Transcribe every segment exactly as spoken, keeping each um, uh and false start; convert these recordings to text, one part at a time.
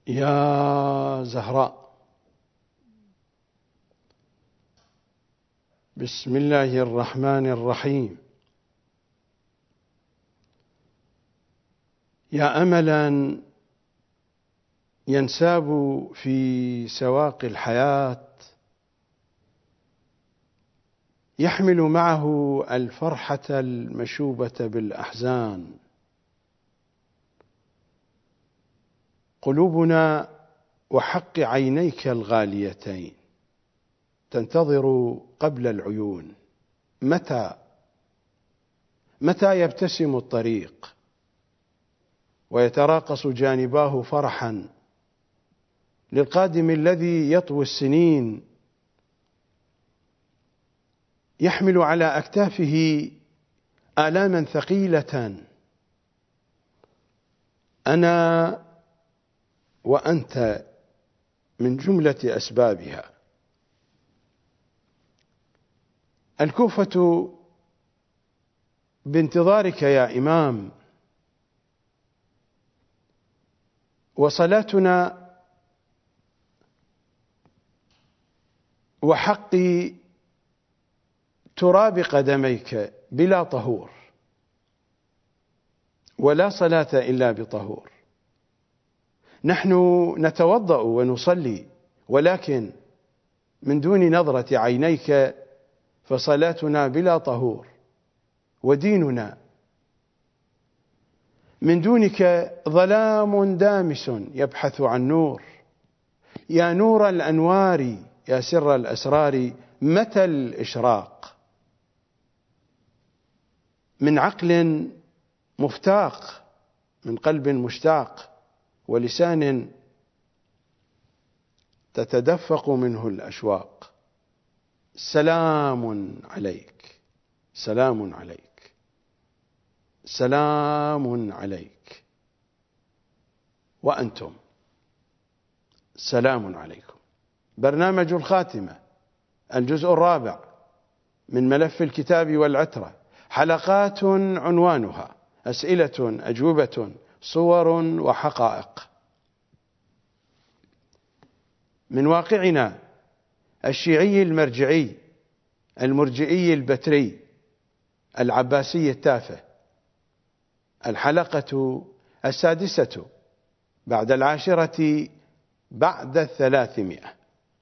يا زهراء، بسم الله الرحمن الرحيم. يا أملا ينساب في سواق الحياة، يحمل معه الفرحة المشوبة بالأحزان. قلوبنا وحق عينيك الغاليتين تنتظر قبل العيون. متى متى يبتسم الطريق ويتراقص جانباه فرحا للقادم الذي يطوي السنين، يحمل على أكتافه آلاما ثقيلة أنا وأنت من جملة أسبابها. الكوفة بانتظارك يا إمام، وصلاتنا وحق تراب قدميك بلا طهور، ولا صلاة إلا بطهور. نحن نتوضأ ونصلي، ولكن من دون نظرة عينيك فصلاتنا بلا طهور، وديننا من دونك ظلام دامس يبحث عن نور. يا نور الأنوار، يا سر الأسرار، متى الإشراق؟ من عقل مفتاق، من قلب مشتاق، ولسان تتدفق منه الأشواق. سلام عليك، سلام عليك، سلام عليك. وأنتم سلام عليكم. برنامج الخاتمة، الجزء الرابع من ملف الكتاب والعترة، حلقات عنوانها أسئلة أجوبة صور وحقائق من واقعنا الشيعي المرجعي المرجئي البتري العباسي التافه. الحلقة السادسة بعد العاشرة بعد الثلاثمائة.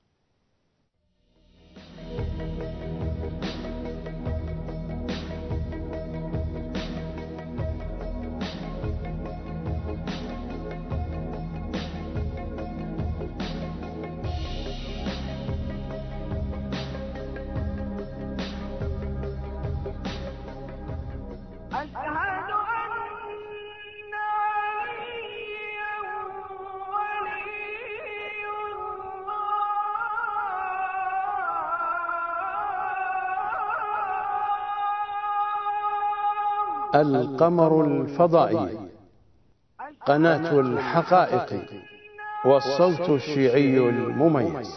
القمر الفضائي، قناة الحقائق، والصوت الشيعي المميز.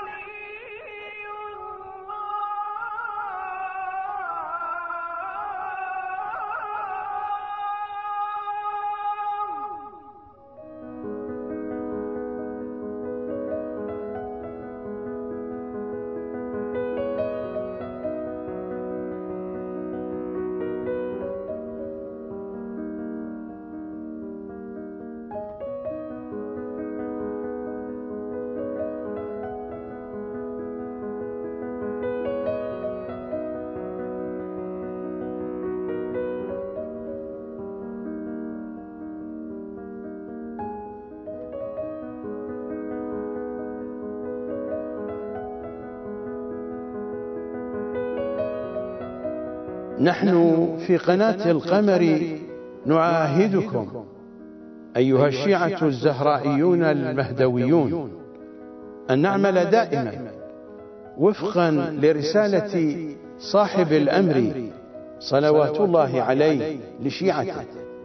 نحن في قناة القمر نعاهدكم أيها الشيعة الزهرائيون المهدويون أن نعمل دائما وفقا لرسالة صاحب الأمر صلوات الله عليه لشيعته.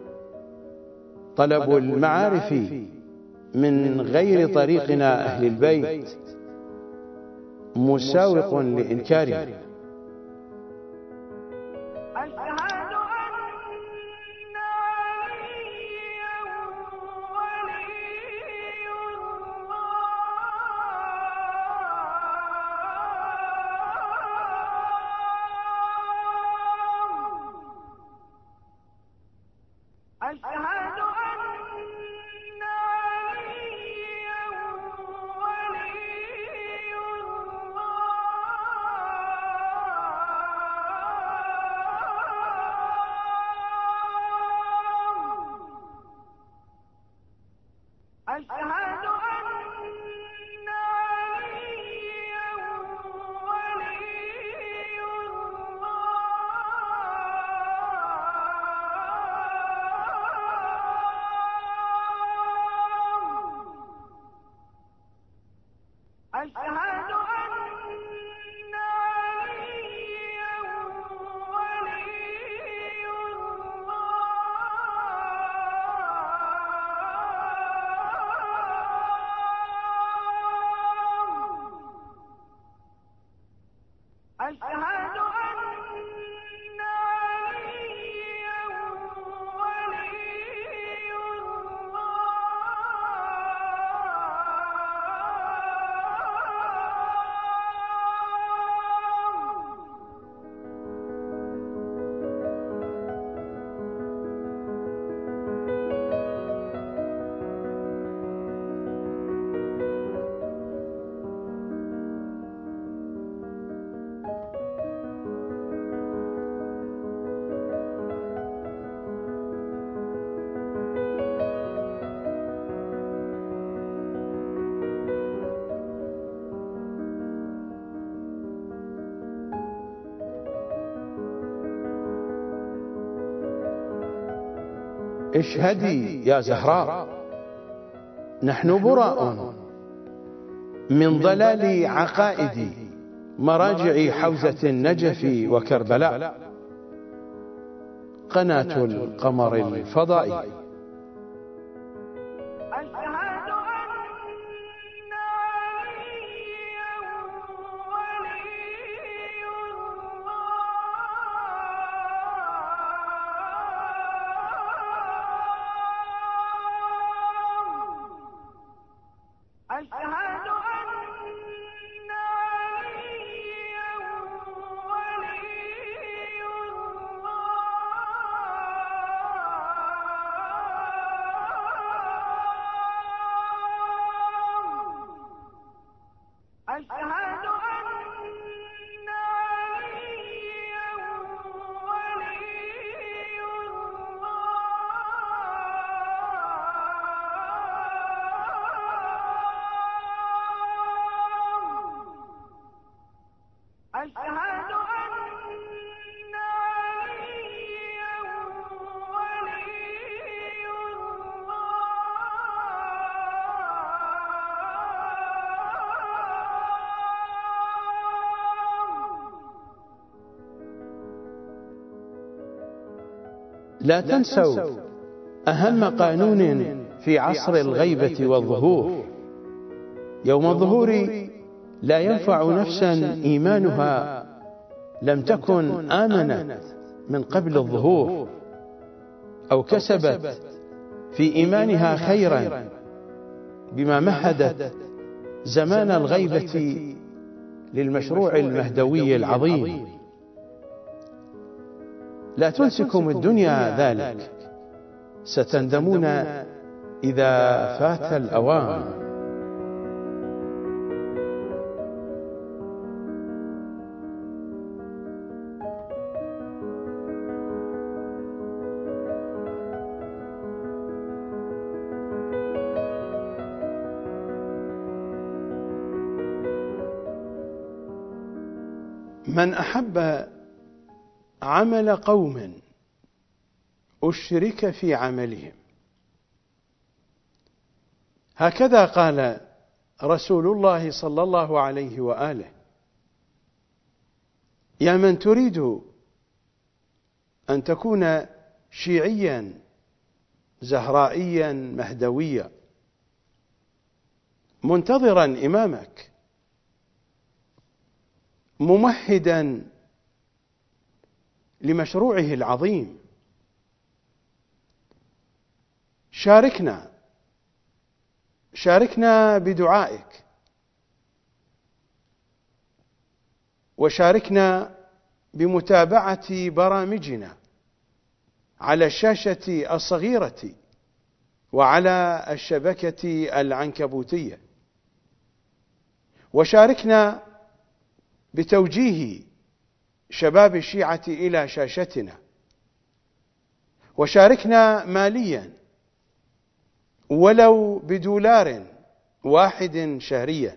طلب المعارف من غير طريقنا أهل البيت مساوق لإنكارها. اشهدي يا زهراء، نحن براء من ضلال عقائد مراجع حوزة النجف وكربلاء، قناة القمر الفضائي. لا تنسوا أهم قانون في عصر الغيبة والظهور. يوم الظهور لا ينفع نفسا إيمانها لم تكن آمنت من قبل الظهور أو كسبت في إيمانها خيرا بما مهدت زمان الغيبة للمشروع المهدوي العظيم. لا تنسكم الدنيا ذلك، ستندمون إذا فات الأوان. من أحب عمل قوم أشرك في عملهم، هكذا قال رسول الله صلى الله عليه وآله: يا من تريد أن تكون شيعيا زهرائيا مهدويا منتظرا إمامك ممهدا لمشروعه العظيم، شاركنا شاركنا بدعائك، وشاركنا بمتابعة برامجنا على الشاشة الصغيرة وعلى الشبكة العنكبوتية، وشاركنا بتوجيه شباب الشيعة إلى شاشتنا، وشاركنا ماليا ولو بدولار واحد شهريا،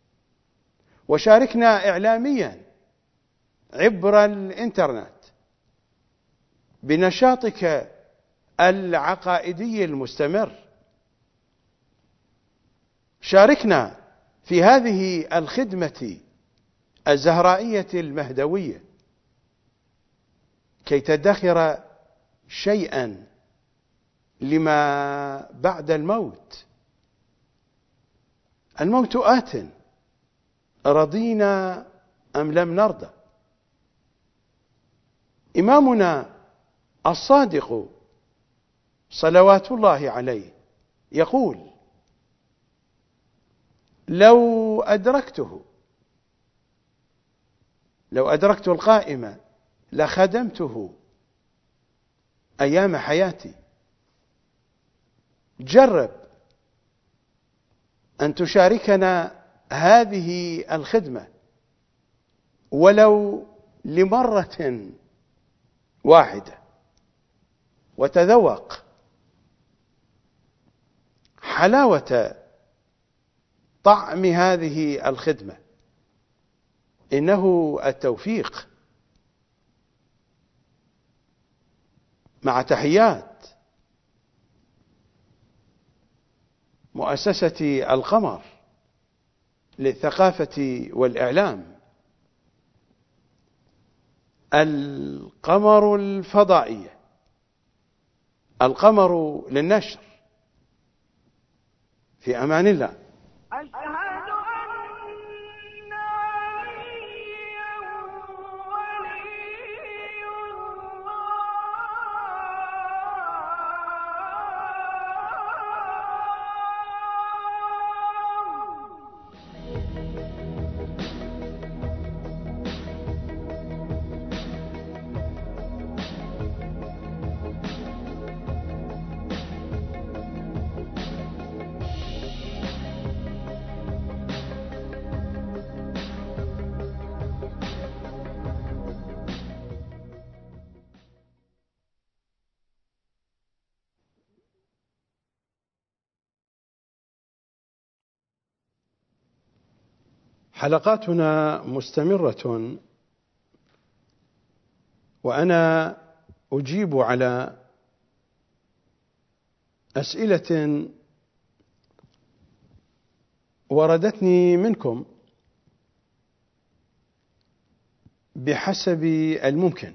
وشاركنا إعلاميا عبر الإنترنت بنشاطك العقائدي المستمر. شاركنا في هذه الخدمة الزهرائية المهدوية كي تدخر شيئا لما بعد الموت. الموت آت، رضينا أم لم نرضى. إمامنا الصادق صلوات الله عليه يقول: لو أدركته لو أدركت القائم لخدمته أيام حياتي. جرب أن تشاركنا هذه الخدمة ولو لمرة واحدة، وتذوق حلاوة طعم هذه الخدمة. إنه التوفيق. مع تحيات مؤسسة القمر للثقافة والإعلام، القمر الفضائية، القمر للنشر. في أمان الله. حلقاتنا مستمرة، وأنا أجيب على أسئلة وردتني منكم بحسب الممكن.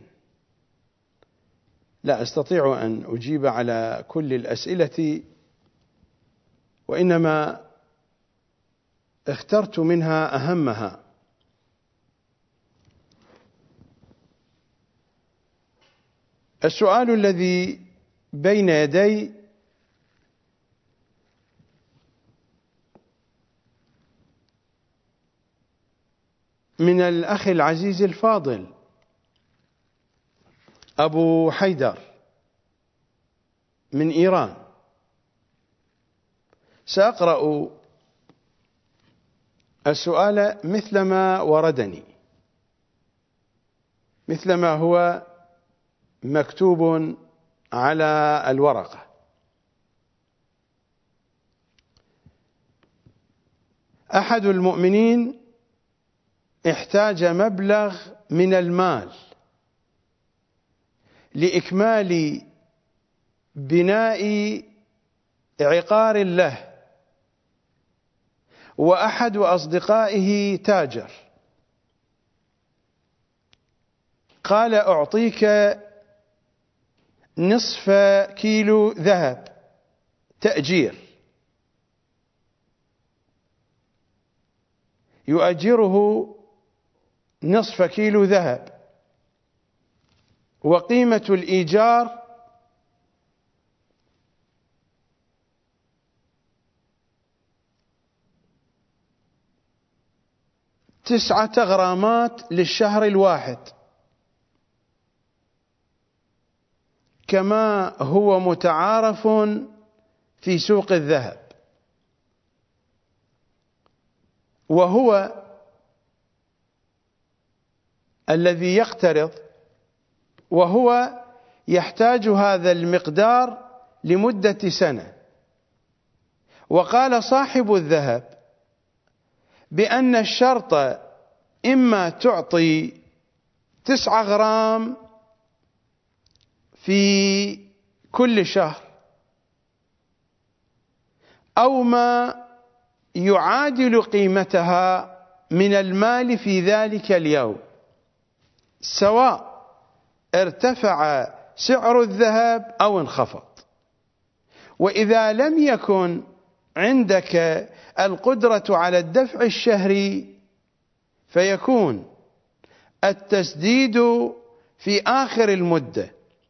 لا أستطيع أن أجيب على كل الأسئلة، وإنما اخترت منها أهمها. السؤال الذي بين يدي من الأخ العزيز الفاضل أبو حيدر من إيران. سأقرأ السؤال مثلما وردني، مثلما هو مكتوب على الورقة. أحد المؤمنين احتاج مبلغ من المال لإكمال بناء عقار له، وأحد أصدقائه تاجر قال: أعطيك نصف كيلو ذهب تأجير. يؤجره نصف كيلو ذهب، وقيمة الإيجار تسعة غرامات للشهر الواحد، كما هو متعارف في سوق الذهب. وهو الذي يقترض، وهو يحتاج هذا المقدار لمدة سنة، وقال صاحب الذهب بأن الشرط إما تعطي تسعة غرام في كل شهر أو ما يعادل قيمتها من المال في ذلك اليوم، سواء ارتفع سعر الذهب أو انخفض. وإذا لم يكن عندك القدرة على الدفع الشهري فيكون التسديد في آخر المدة،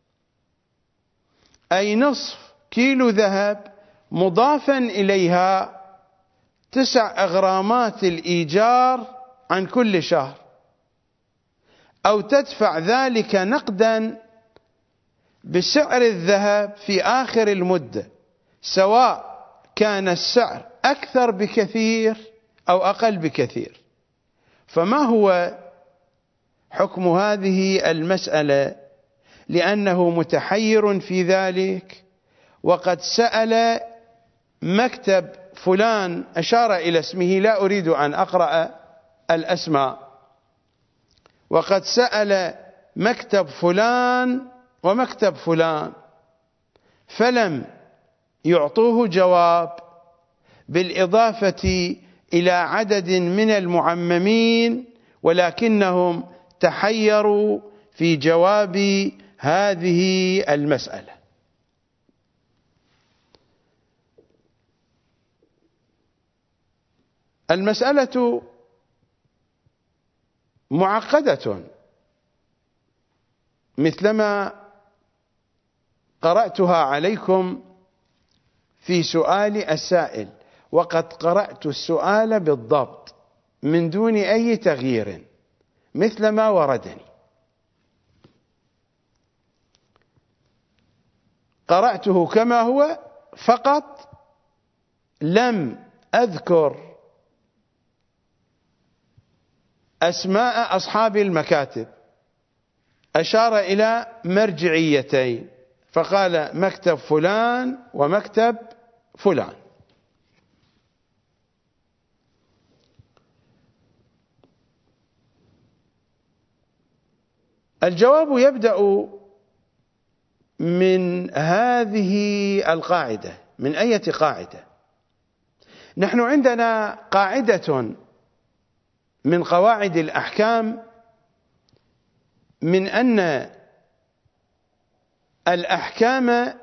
أي نصف كيلو ذهب مضافا إليها تسع أغرامات الإيجار عن كل شهر، أو تدفع ذلك نقدا بسعر الذهب في آخر المدة، سواء كان السعر أكثر بكثير أو أقل بكثير. فما هو حكم هذه المسألة؟ لأنه متحير في ذلك، وقد سأل مكتب فلان، أشار إلى اسمه، لا أريد أن أقرأ الأسماء، وقد سأل مكتب فلان ومكتب فلان فلم يعطوه جواب، بالإضافة إلى عدد من المعممين، ولكنهم تحيروا في جواب هذه المسألة. المسألة معقدة مثلما قرأتها عليكم في سؤال السائل، وقد قرأت السؤال بالضبط من دون أي تغيير مثلما وردني. قرأته كما هو، فقط لم أذكر أسماء أصحاب المكاتب. أشار إلى مرجعيتين فقال مكتب فلان ومكتب فلان. الجواب يبدأ من هذه القاعدة. من أي قاعدة؟ نحن عندنا قاعدة من قواعد الأحكام من أن الأحكام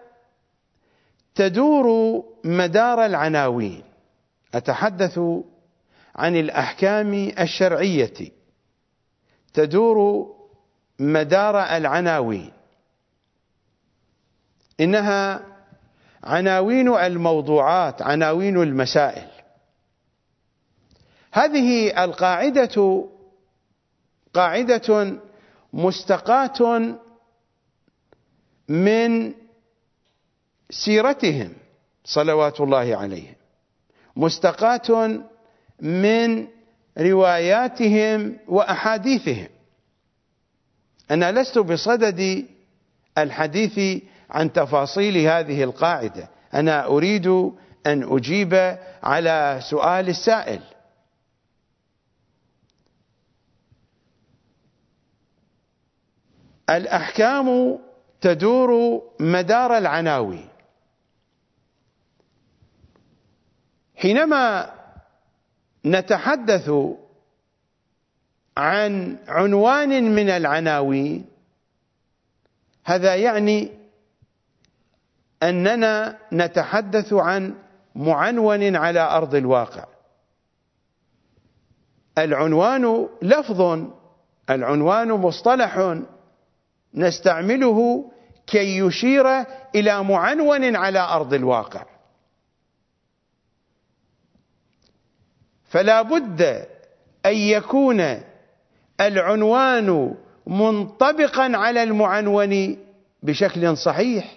تدور مدار العناوين. أتحدث عن الأحكام الشرعية، تدور مدار العناوين، إنها عناوين الموضوعات، عناوين المسائل. هذه القاعدة قاعدة مستقاة من سيرتهم صلوات الله عليهم، مستقاة من رواياتهم وأحاديثهم. أنا لست بصدد الحديث عن تفاصيل هذه القاعدة، أنا أريد أن أجيب على سؤال السائل. الأحكام تدور مدار العناوين. حينما نتحدث عن عنوان من العناوين، هذا يعني أننا نتحدث عن معنون على أرض الواقع. العنوان لفظ، العنوان مصطلح نستعمله كي يشير إلى معنون على أرض الواقع، فلا بد أن يكون العنوان منطبقا على المعنون بشكل صحيح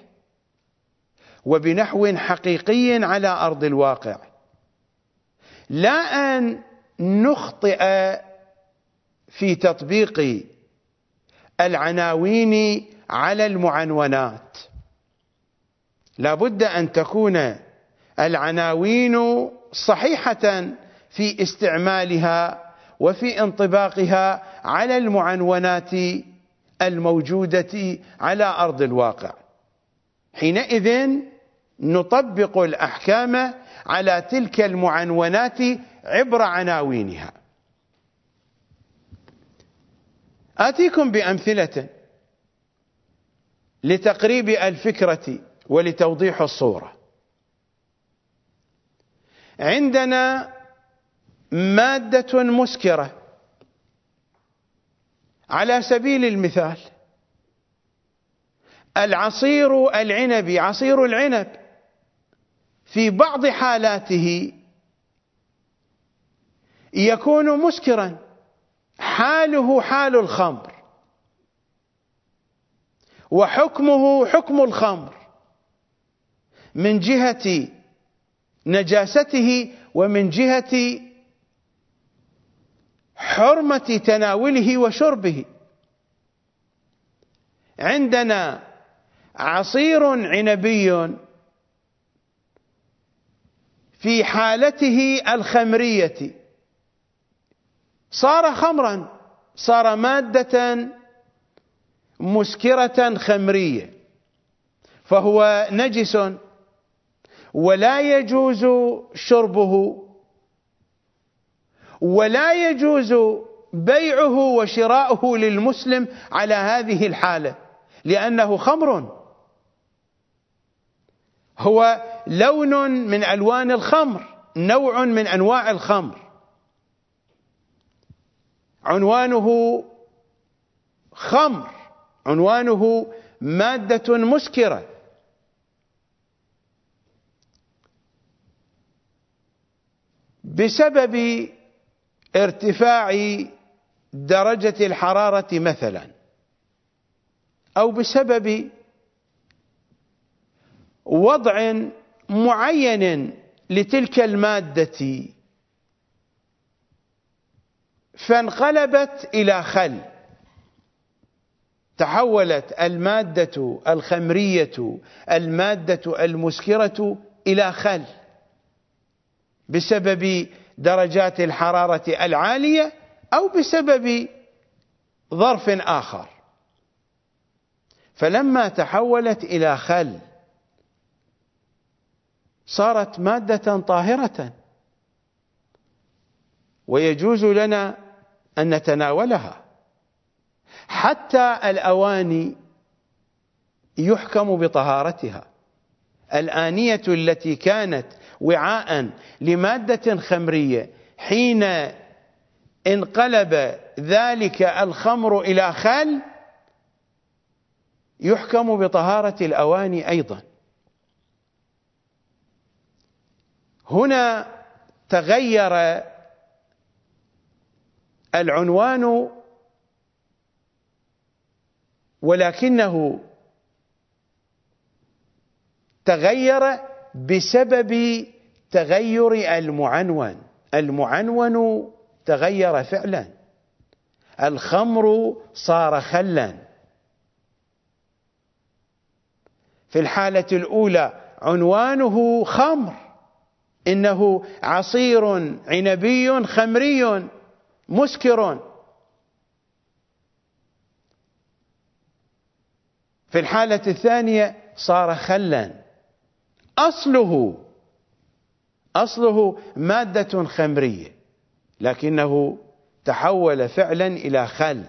وبنحو حقيقي على أرض الواقع، لا أن نخطئ في تطبيق العناوين على المعنونات. لا بد أن تكون العناوين صحيحة في استعمالها وفي انطباقها على المعنونات الموجودة على أرض الواقع. حينئذ نطبق الأحكام على تلك المعنونات عبر عناوينها. آتيكم بأمثلة لتقريب الفكرة ولتوضيح الصورة. عندنا مادة مسكرة على سبيل المثال العصير العنبي، عصير العنب في بعض حالاته يكون مسكرا، حاله حال الخمر وحكمه حكم الخمر من جهة نجاسته ومن جهة حرمة تناوله وشربه. عندنا عصير عنبي في حالته الخمرية صار خمرا، صار مادة مسكرة خمرية، فهو نجس ولا يجوز شربه ولا يجوز بيعه وشراؤه للمسلم على هذه الحالة، لأنه خمر، هو لون من ألوان الخمر، نوع من أنواع الخمر، عنوانه خمر، عنوانه مادة مسكرة. بسبب ارتفاع درجة الحرارة مثلا، أو بسبب وضع معين لتلك المادة فانقلبت إلى خل، تحولت المادة الخمرية المادة المسكرة إلى خل بسبب درجات الحرارة العالية أو بسبب ظرف آخر. فلما تحولت إلى خل صارت مادة طاهرة ويجوز لنا أن نتناولها. حتى الأواني يحكم بطهارتها. الآنية التي كانت وعاء لمادة خمرية حين انقلب ذلك الخمر إلى خل يحكم بطهارة الأواني أيضا. هنا تغير العنوان، ولكنه تغير بسبب تغير المعنون. المعنون تغير فعلا، الخمر صار خلا. في الحالة الأولى عنوانه خمر، إنه عصير عنبي خمري مسكر. في الحالة الثانية صار خلا، أصله أصله مادة خمرية لكنه تحول فعلا إلى خل.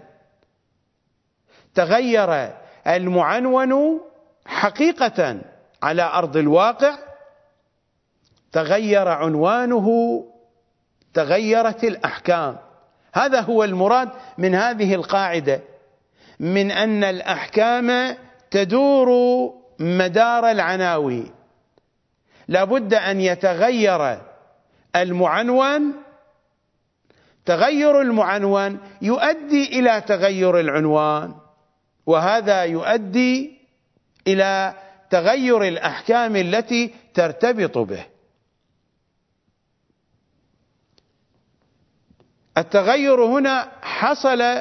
تغير المعنون حقيقة على أرض الواقع، تغير عنوانه، تغيرت الأحكام. هذا هو المراد من هذه القاعدة، من أن الأحكام تدور مدار العناوين. لا بد أن يتغير المعنون، تغير المعنون يؤدي إلى تغير العنوان، وهذا يؤدي إلى تغير الأحكام التي ترتبط به. التغير هنا حصل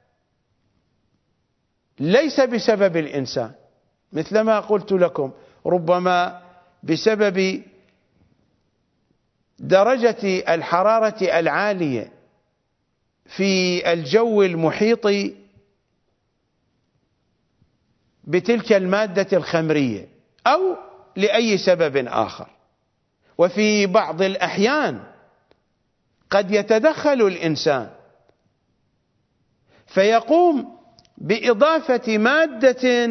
ليس بسبب الإنسان، مثلما قلت لكم، ربما بسبب درجة الحرارة العالية في الجو المحيط بتلك المادة الخمرية أو لأي سبب آخر. وفي بعض الأحيان قد يتدخل الإنسان فيقوم بإضافة مادة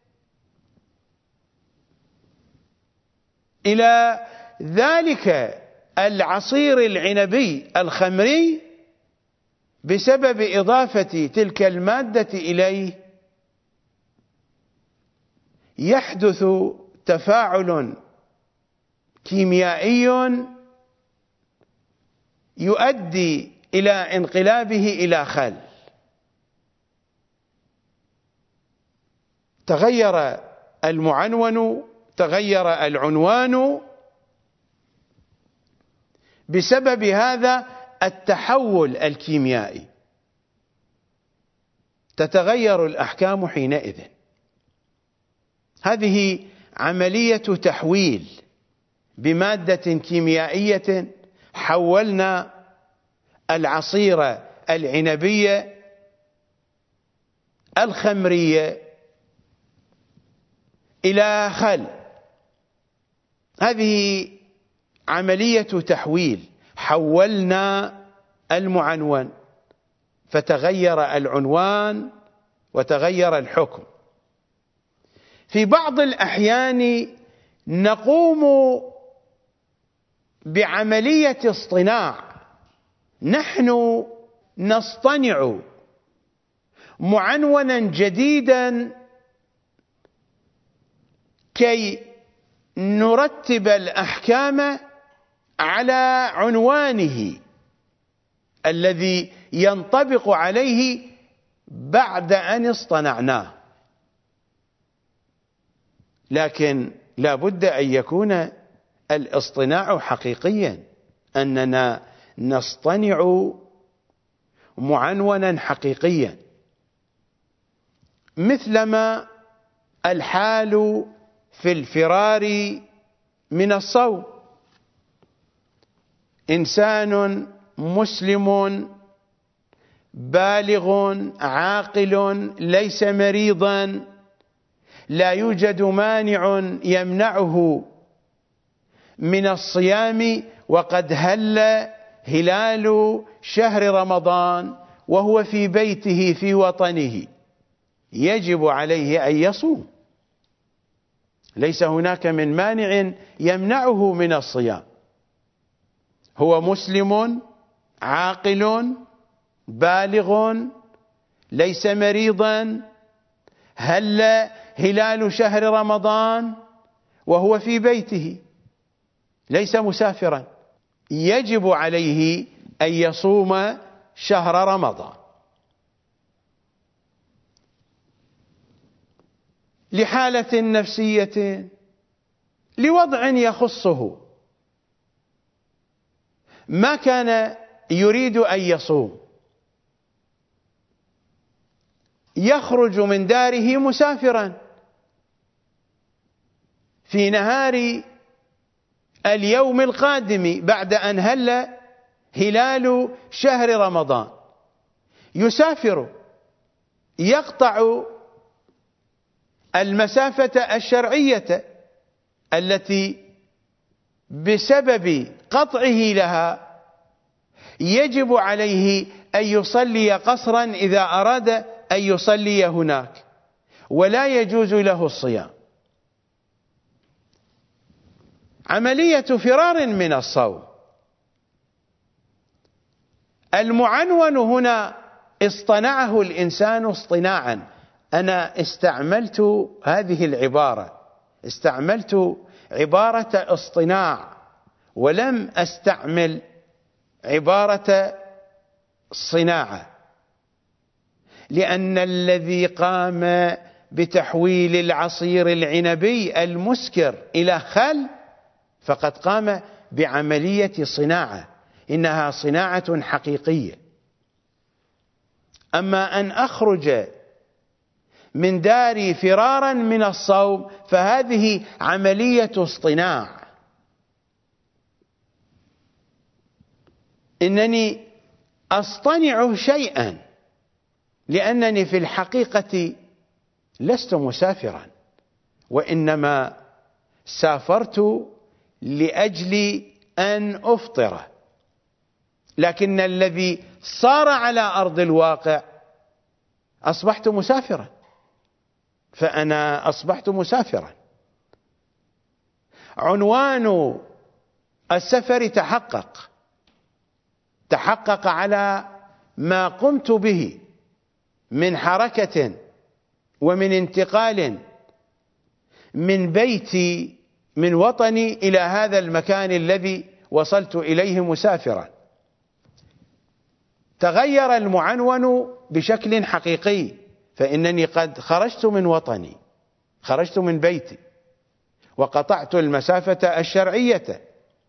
إلى ذلك العصير العنبي الخمري بسبب إضافة تلك المادة إليه، يحدث تفاعل كيميائي يؤدي إلى انقلابه إلى خل. تغير المعنون، تغير العنوان بسبب هذا التحول الكيميائي، تتغير الأحكام حينئذ. هذه عملية تحويل بمادة كيميائية. حولنا العصير العنبي الخمري إلى خل. هذه عملية تحويل، حولنا المعنون فتغير العنوان وتغير الحكم. في بعض الأحيان نقوم بعملية اصطناع، نحن نصطنع معنونا جديدا كي نرتب الأحكام على عنوانه الذي ينطبق عليه بعد أن اصطنعناه. لكن لا بد أن يكون الاصطناع حقيقيا، أننا نصطنع معنونا حقيقيا، مثلما الحال في الفرار من الصوم. إنسان مسلم بالغ عاقل ليس مريضا، لا يوجد مانع يمنعه من الصيام، وقد هل هلال شهر رمضان وهو في بيته في وطنه، يجب عليه أن يصوم. ليس هناك من مانع يمنعه من الصيام. هو مسلم عاقل بالغ ليس مريضا، هل هلال شهر رمضان وهو في بيته، ليس مسافرا، يجب عليه أن يصوم شهر رمضان. لحالة نفسية، لوضع يخصه، ما كان يريد أن يصوم، يخرج من داره مسافرا في نهار اليوم القادم بعد أن هل هلال شهر رمضان، يسافر يقطع المسافة الشرعية التي بسبب قطعه لها يجب عليه أن يصلي قصرا إذا أراد أن يصلي هناك، ولا يجوز له الصيام. عملية فرار من الصوم. المعنون هنا اصطنعه الإنسان اصطناعا. أنا استعملت هذه العبارة، استعملت عبارة اصطناع ولم أستعمل عبارة صناعة، لأن الذي قام بتحويل العصير العنبي المسكر إلى خل فقد قام بعملية صناعة، إنها صناعة حقيقية. أما أن أخرج من داري فرارا من الصوم فهذه عملية اصطناع. إنني أصطنع شيئا، لأنني في الحقيقة لست مسافرا، وإنما سافرت لأجل أن أفطر، لكن الذي صار على أرض الواقع أصبحت مسافرا، فأنا أصبحت مسافرا. عنوان السفر تحقق تحقق على ما قمت به من حركة ومن انتقال من بيتي من وطني إلى هذا المكان الذي وصلت إليه مسافرا. تغير المعنون بشكل حقيقي، فإنني قد خرجت من وطني، خرجت من بيتي، وقطعت المسافة الشرعية.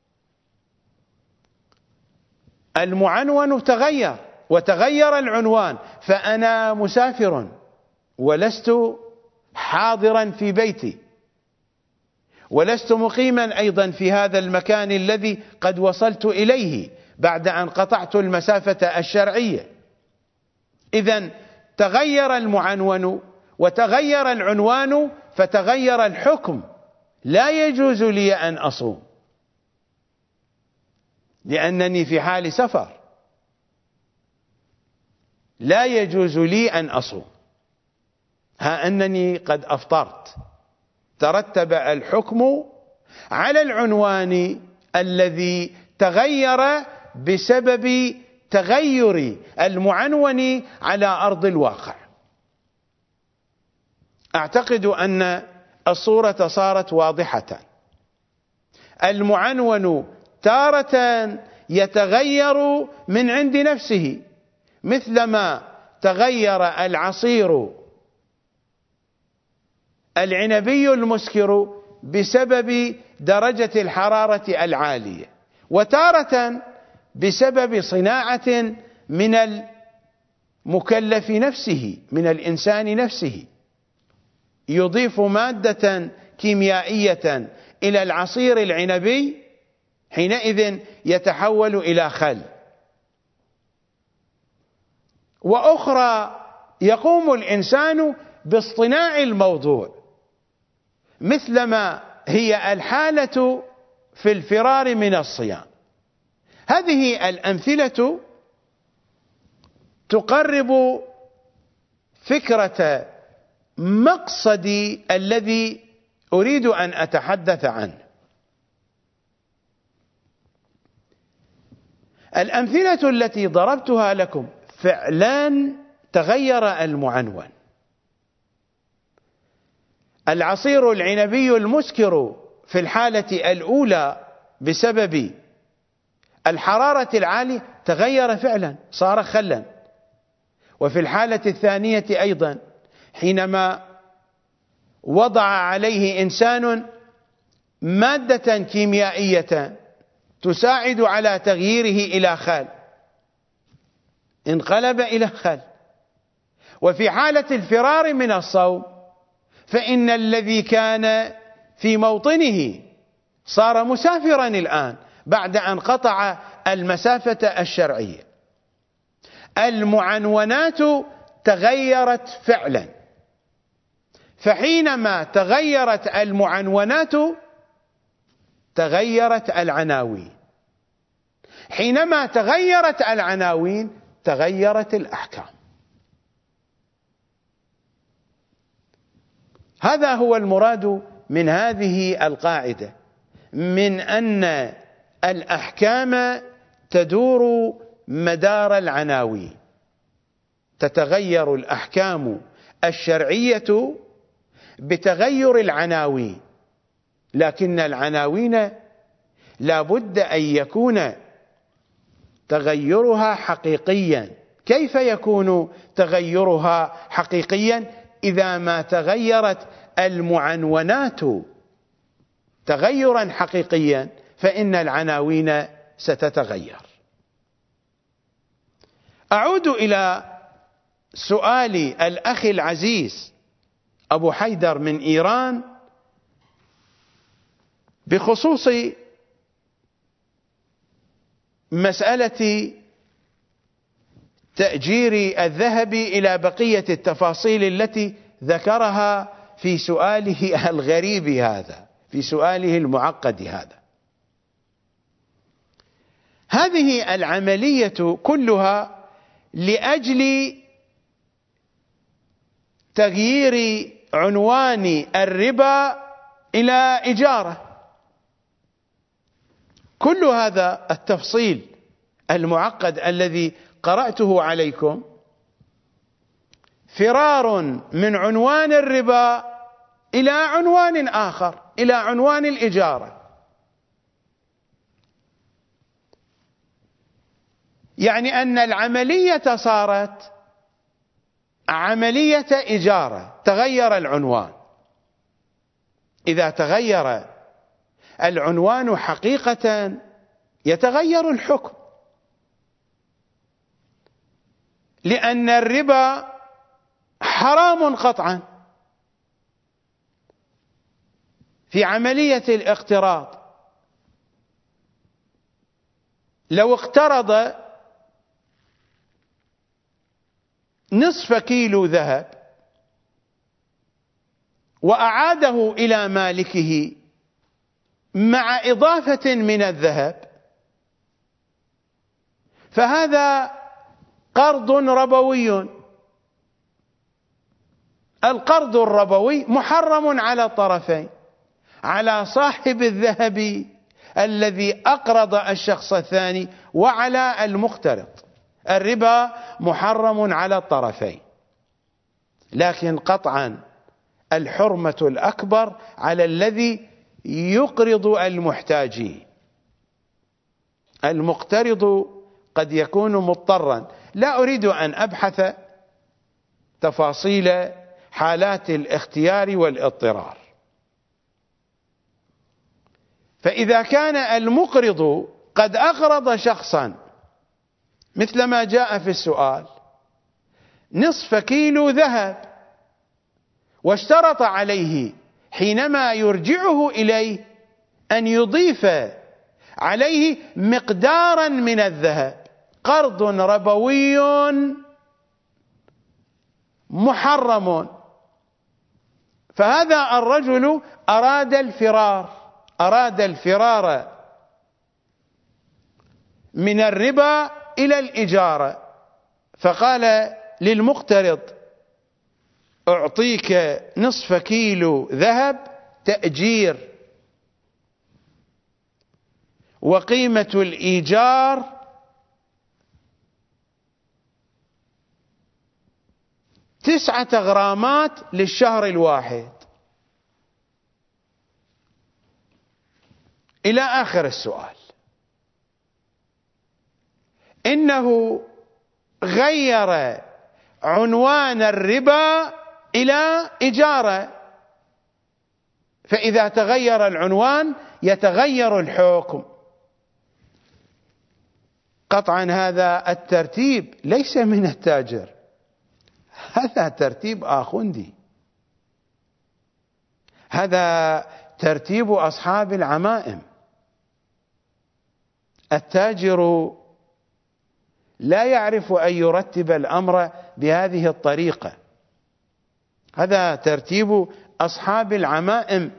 المعنون تغير وتغير العنوان، فأنا مسافر ولست حاضرا في بيتي، ولست مقيما أيضا في هذا المكان الذي قد وصلت إليه بعد أن قطعت المسافة الشرعية. إذن تغير المعنون وتغير العنوان، فتغير الحكم. لا يجوز لي أن أصوم لأنني في حال سفر، لا يجوز لي أن أصوم، ها أنني قد أفطرت. ترتب الحكم على العنوان الذي تغير بسبب تغير المعنون على أرض الواقع. أعتقد أن الصورة صارت واضحة. المعنون تارة يتغير من عند نفسه، مثلما تغير العصير العنبي المسكر بسبب درجة الحرارة العالية، وتارة بسبب صناعة من المكلف نفسه، من الإنسان نفسه، يضيف مادة كيميائية إلى العصير العنبي، حينئذ يتحول إلى خل. وأخرى يقوم الإنسان باصطناع الموضوع، مثلما هي الحالة في الفرار من الصيام. هذه الأمثلة تقرب فكرة مقصدي الذي أريد أن أتحدث عنه. الأمثلة التي ضربتها لكم فعلا تغير المعنون. العصير العنبي المسكر في الحالة الأولى بسبب الحرارة العالية تغير فعلا، صار خلا. وفي الحالة الثانية أيضا حينما وضع عليه إنسان مادة كيميائية تساعد على تغييره إلى خل، انقلب إلى خل. وفي حالة الفرار من الصوم فإن الذي كان في موطنه صار مسافرا الآن بعد أن قطع المسافة الشرعية. المعنونات تغيرت فعلا، فحينما تغيرت المعنونات تغيرت العناوين، حينما تغيرت العناوين تغيرت الأحكام. هذا هو المراد من هذه القاعدة، من أن الأحكام تدور مدار العناوين. تتغير الأحكام الشرعية بتغير العناوين، لكن العناوين لا بد أن يكون تغيرها حقيقيا. كيف يكون تغيرها حقيقيا إذا ما تغيرت المعنونات تغيرا حقيقيا؟ فإن العناوين ستتغير. أعود إلى سؤال الأخ العزيز أبو حيدر من إيران بخصوص مسألة تأجير الذهب إلى بقية التفاصيل التي ذكرها في سؤاله الغريب هذا، في سؤاله المعقد هذا. هذه العملية كلها لأجل تغيير عنوان الربا إلى إجارة. كل هذا التفصيل المعقد الذي قرأته عليكم فرار من عنوان الربا إلى عنوان آخر، إلى عنوان الإجارة. يعني أن العملية صارت عملية إجارة، تغير العنوان. إذا تغير العنوان حقيقة يتغير الحكم، لأن الربا حرام قطعا. في عملية الاقتراض لو اقترض نصف كيلو ذهب وأعاده إلى مالكه مع إضافة من الذهب، فهذا قرض ربوي. القرض الربوي محرم على الطرفين، على صاحب الذهب الذي أقرض الشخص الثاني وعلى المقترض. الربا محرم على الطرفين، لكن قطعا الحرمة الأكبر على الذي يقرض المحتاجين. المقترض قد يكون مضطرا. لا أريد أن أبحث تفاصيل حالات الاختيار والاضطرار. فإذا كان المقرض قد أقرض شخصا مثل ما جاء في السؤال نصف كيلو ذهب، واشترط عليه حينما يرجعه إليه أن يضيف عليه مقدارا من الذهب، قرض ربوي محرم. فهذا الرجل أراد الفرار، أراد الفرار من الربا إلى الإجارة، فقال للمقترض أعطيك نصف كيلو ذهب تأجير، وقيمة الإيجار تسعة غرامات للشهر الواحد، إلى آخر السؤال. إنه غير عنوان الربا إلى إجارة، فإذا تغير العنوان يتغير الحكم. قطعا هذا الترتيب ليس من التاجر، هذا ترتيب آخوندي، هذا ترتيب أصحاب العمائم. التاجر لا يعرف أن يرتب الأمر بهذه الطريقة، هذا ترتيب أصحاب العمائم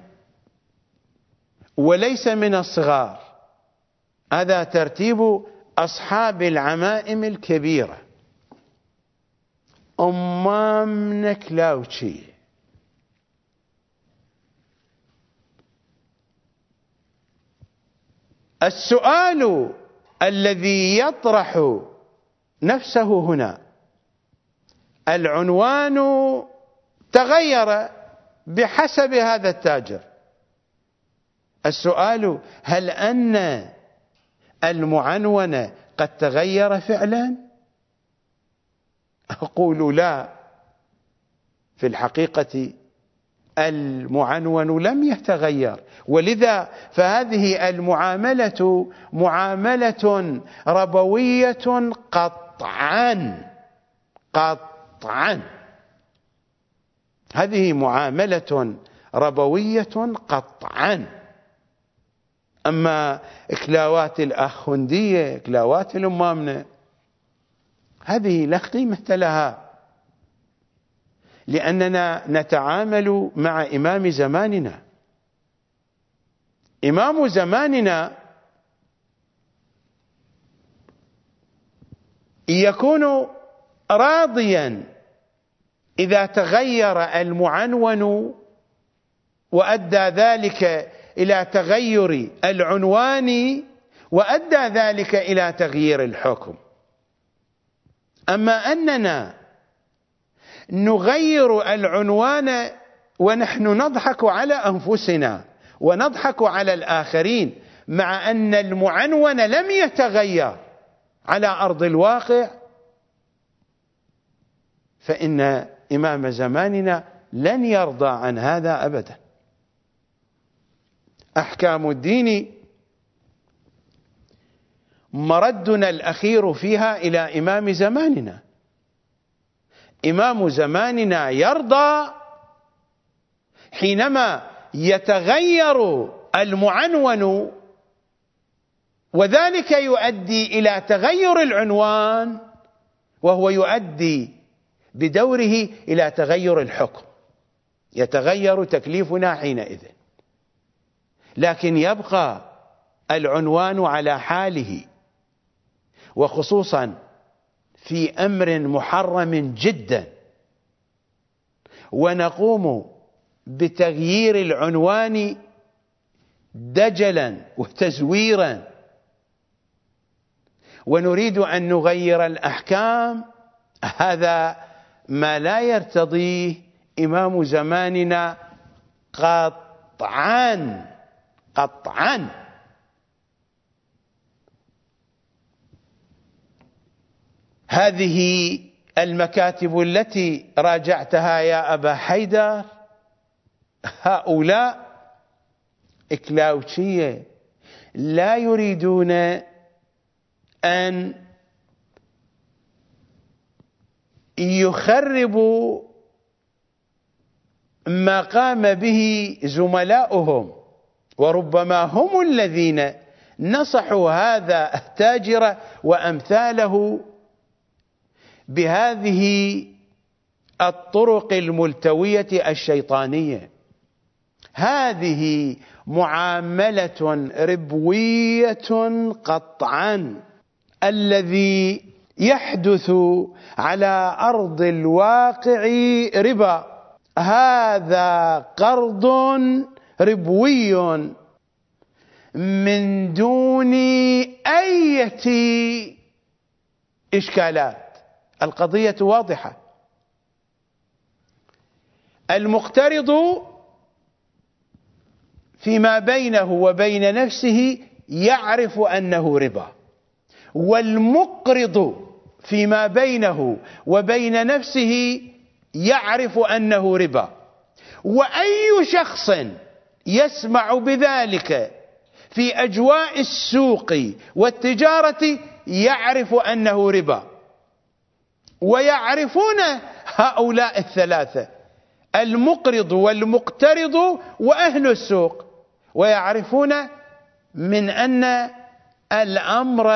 وليس من الصغار، هذا ترتيب أصحاب العمائم الكبيرة. أمام نكلاوتشي السؤال الذي يطرح نفسه هنا، العنوان تغير بحسب هذا التاجر. السؤال هل أن المعنون قد تغير فعلا؟ أقول لا، في الحقيقة المعنون لم يتغير، ولذا فهذه المعاملة معاملة ربوية قطعا قطعا، هذه معاملة ربوية قطعا. أما إكلاوات الآخوندية، إكلاوات الأمامنة، هذه لا قيمة لها، لأننا نتعامل مع إمام زماننا. إمام زماننا يكون راضيا إذا تغير المعنون وأدى ذلك إلى تغير العنوان وأدى ذلك إلى تغيير الحكم. أما أننا نغير العنوان ونحن نضحك على أنفسنا ونضحك على الآخرين، مع أن المعنون لم يتغير على أرض الواقع، فإن إمام زماننا لن يرضى عن هذا أبدا. أحكام الدين مردنا الأخير فيها إلى إمام زماننا. إمام زماننا يرضى حينما يتغير المعنون وذلك يؤدي إلى تغير العنوان، وهو يؤدي بدوره إلى تغير الحكم، يتغير تكليفنا حينئذ، لكن يبقى العنوان على حاله، وخصوصا في أمر محرم جدا، ونقوم بتغيير العنوان دجلا وتزويرا، ونريد أن نغير الأحكام. هذا ما لا يرتضيه إمام زماننا قطعا قطعا. هذه المكاتب التي راجعتها يا أبا حيدر، هؤلاء إكلاوتشية لا يريدون أن يخربوا ما قام به زملاؤهم، وربما هم الذين نصحوا هذا التاجر وأمثاله بهذه الطرق الملتوية الشيطانية. هذه معاملة ربوية قطعا. الذي يحدث على أرض الواقع ربا، هذا قرض ربوي من دون أي إشكالات. القضية واضحة. المقترض فيما بينه وبين نفسه يعرف أنه ربا، والمقرض فيما بينه وبين نفسه يعرف أنه ربا، وأي شخص يسمع بذلك في أجواء السوق والتجارة يعرف أنه ربا. ويعرفون هؤلاء الثلاثة، المقرض والمقترض وأهل السوق، ويعرفون من أن الأمر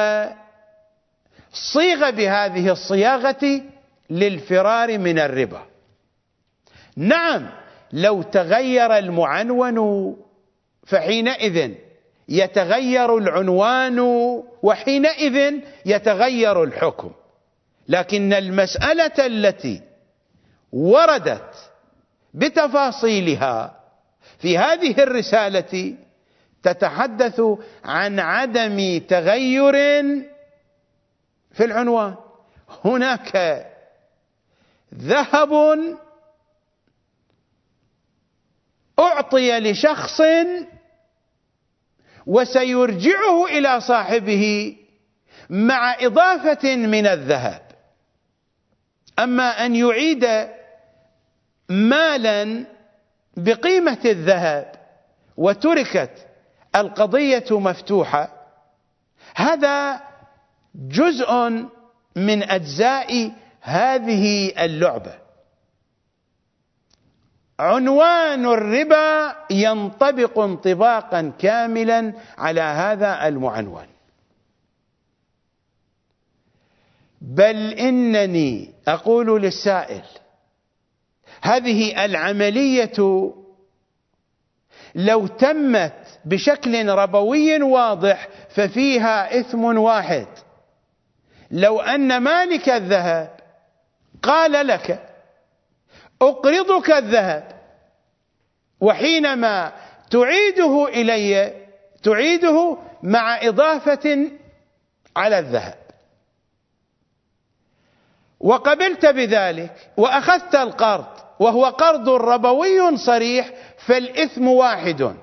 صيغ بهذه الصياغة للفرار من الربا. نعم، لو تغير المعنون فحينئذ يتغير العنوان وحينئذ يتغير الحكم، لكن المسألة التي وردت بتفاصيلها في هذه الرسالة تتحدث عن عدم تغير في العنوان. هناك ذهب أعطي لشخص وسيرجعه إلى صاحبه مع إضافة من الذهب. أما أن يعيد مالا بقيمة الذهب وتركت القضية مفتوحة، هذا جزء من أجزاء هذه اللعبة. عنوان الربا ينطبق انطباقا كاملا على هذا المعنون. بل إنني أقول للسائل: هذه العملية لو تمت بشكل ربوي واضح ففيها إثم واحد. لو أن مالك الذهب قال لك: أقرضك الذهب، وحينما تعيده إلي تعيده مع إضافة على الذهب، وقبلت بذلك وأخذت القرض وهو قرض ربوي صريح، فالإثم واحد.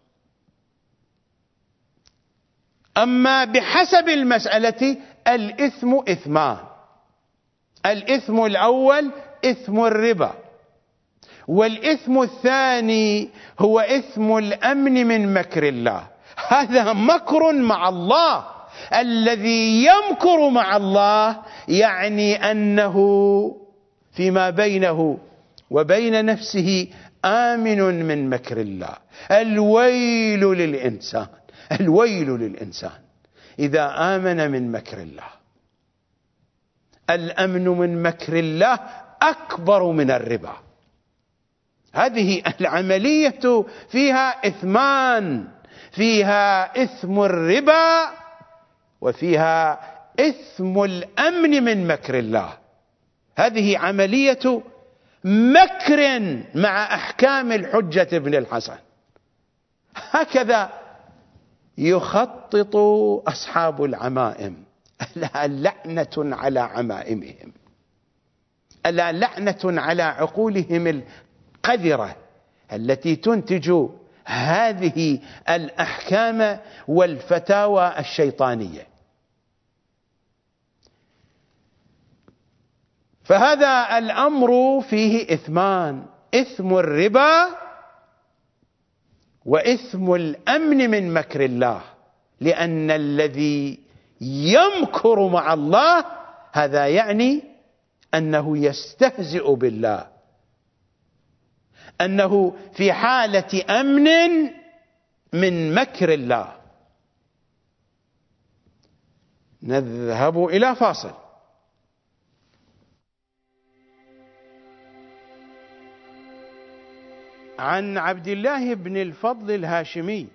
أما بحسب المسألة الإثم إثمان: الإثم الأول إثم الربا، والإثم الثاني هو إثم الأمن من مكر الله. هذا مكر مع الله. الذي يمكر مع الله يعني أنه فيما بينه وبين نفسه آمن من مكر الله. الويل للإنسان، الويل للإنسان إذا آمن من مكر الله. الأمن من مكر الله أكبر من الربا. هذه العملية فيها إثمان، فيها إثم الربا وفيها إثم الأمن من مكر الله. هذه عملية مكر مع أحكام الحجة بن الحسن. هكذا يخطط أصحاب العمائم. ألا لعنة على عمائمهم، ألا لعنة على عقولهم القذرة التي تنتج هذه الأحكام والفتاوى الشيطانية. فهذا الأمر فيه إثمان: إثم الربا وإثم الأمن من مكر الله، لأن الذي يمكر مع الله هذا يعني أنه يستهزئ بالله، أنه في حالة أمن من مكر الله. نذهب إلى فاصل. عن عبد الله بن الفضل الهاشمي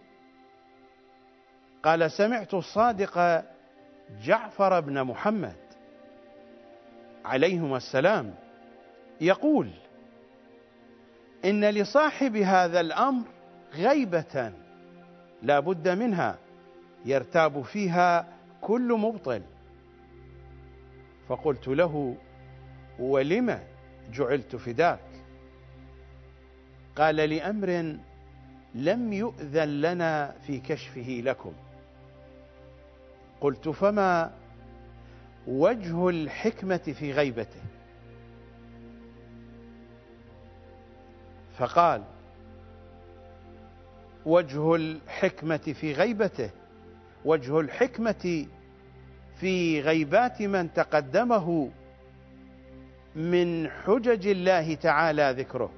قال: سمعت الصادق جعفر بن محمد عليهما السلام يقول: إن لصاحب هذا الأمر غيبة لا بد منها يرتاب فيها كل مبطل. فقلت له: ولم جعلت فداك؟ قال: لأمر لم يؤذن لنا في كشفه لكم. قلت: فما وجه الحكمة في غيبته؟ فقال: وجه الحكمة في غيبته وجه الحكمة في غيبات من تقدمه من حجج الله تعالى ذكره.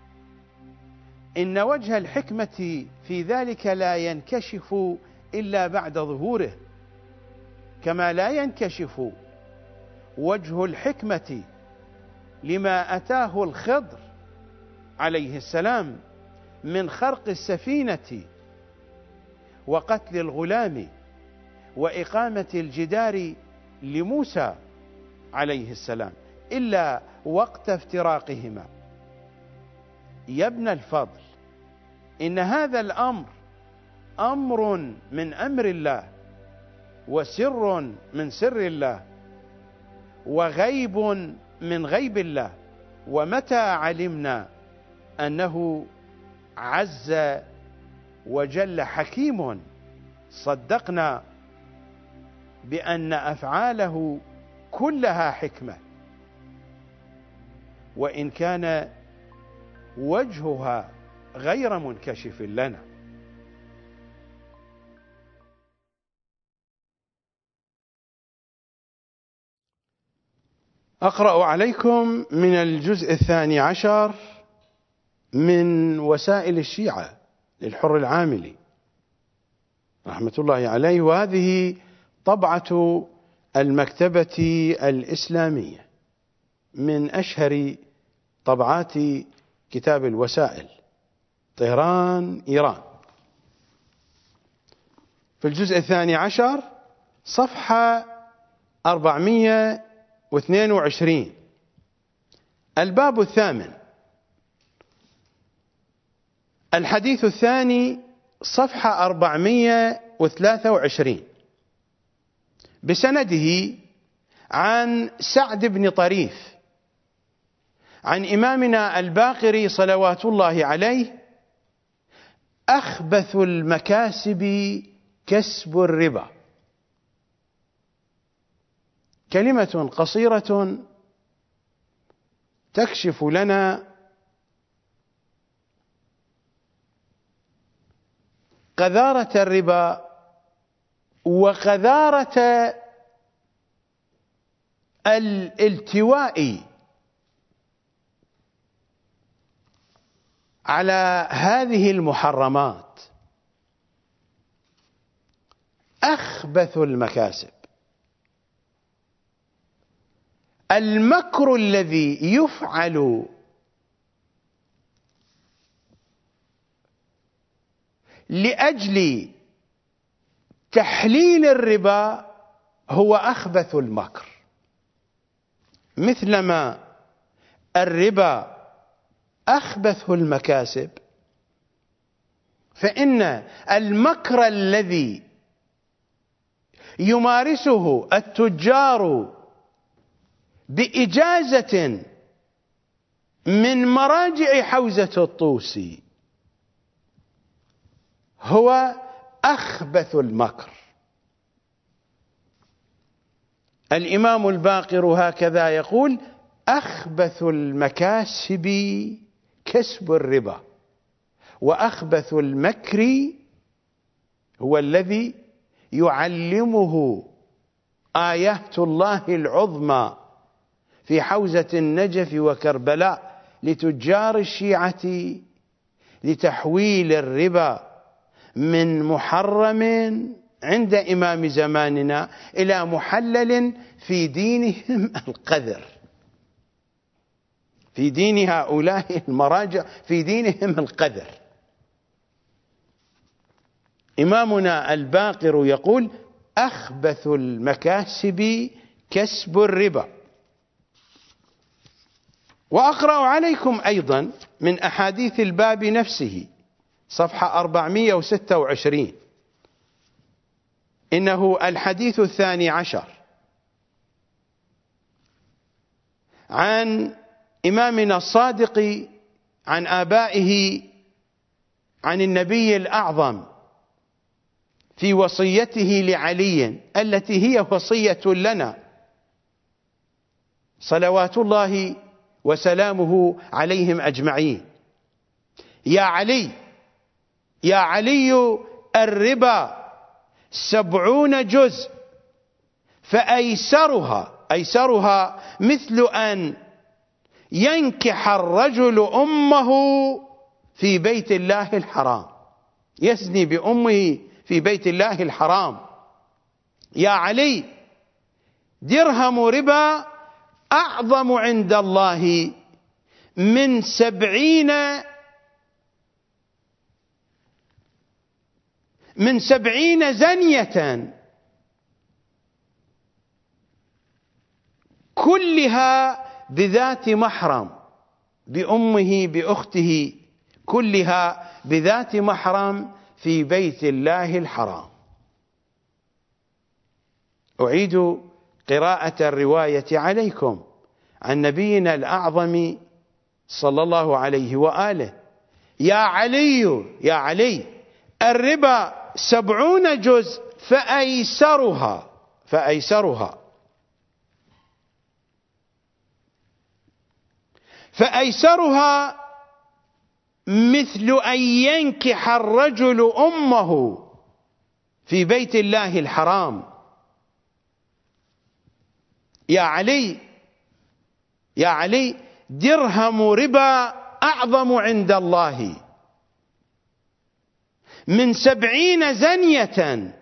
إن وجه الحكمة في ذلك لا ينكشف إلا بعد ظهوره، كما لا ينكشف وجه الحكمة لما أتاه الخضر عليه السلام من خرق السفينة وقتل الغلام وإقامة الجدار لموسى عليه السلام إلا وقت افتراقهما. يا ابن الفضل، إن هذا الأمر أمر من أمر الله، وسر من سر الله، وغيب من غيب الله. ومتى علمنا أنه عز وجل حكيم صدقنا بأن أفعاله كلها حكمة، وإن كان وجهها غير منكشف لنا. أقرأ عليكم من الجزء الثاني عشر من وسائل الشيعة للحر العاملي رحمة الله عليه، وهذه طبعة المكتبة الإسلامية من أشهر طبعات كتاب الوسائل، طهران إيران، في الجزء الثاني عشر صفحة أربعمائة واثنين وعشرين، الباب الثامن، الحديث الثاني، صفحة أربعمائة وثلاثة وعشرين، بسنده عن سعد بن طريف عن إمامنا الباقر صلوات الله عليه: أخبث المكاسب كسب الربا. كلمة قصيرة تكشف لنا قذارة الربا وقذارة الالتواء على هذه المحرمات. أخبث المكاسب، المكر الذي يفعل لأجل تحليل الربا هو أخبث المكر، مثلما الربا أخبث المكاسب، فإن المكر الذي يمارسه التجار بإجازة من مراجع حوزة الطوسي هو أخبث المكر. الإمام الباقر هكذا يقول: أخبث المكاسب كسب الربا، وأخبث المكر هو الذي يعلمه آيات الله العظمى في حوزة النجف وكربلاء لتجار الشيعة لتحويل الربا من محرم عند إمام زماننا إلى محلل في دينهم القذر، في دين هؤلاء المراجع، في دينهم القذر. إمامنا الباقر يقول: أخبث المكاسب كسب الربا. وأقرأ عليكم أيضا من أحاديث الباب نفسه، صفحة أربعمائة وستة وعشرين، إنه الحديث الثاني عشر عن إمامنا الصادق عن آبائه عن النبي الأعظم في وصيته لعلي التي هي وصية لنا صلوات الله وسلامه عليهم أجمعين: يا علي يا علي الربا سبعون جزء، فأيسرها أيسرها مثل أن ينكح الرجل أمه في بيت الله الحرام، يزني بأمه في بيت الله الحرام. يا علي درهم ربا أعظم عند الله من سبعين من سبعين زنية كلها بذات محرم، بأمه بأخته، كلها بذات محرم في بيت الله الحرام. أعيد قراءة الرواية عليكم عن نبينا الأعظم صلى الله عليه وآله: يا علي يا علي الربا سبعون جزء، فأيسرها فأيسرها فأيسرها مثل أن ينكح الرجل أمه في بيت الله الحرام. يا علي يا علي درهم ربا أعظم عند الله من سبعين زنية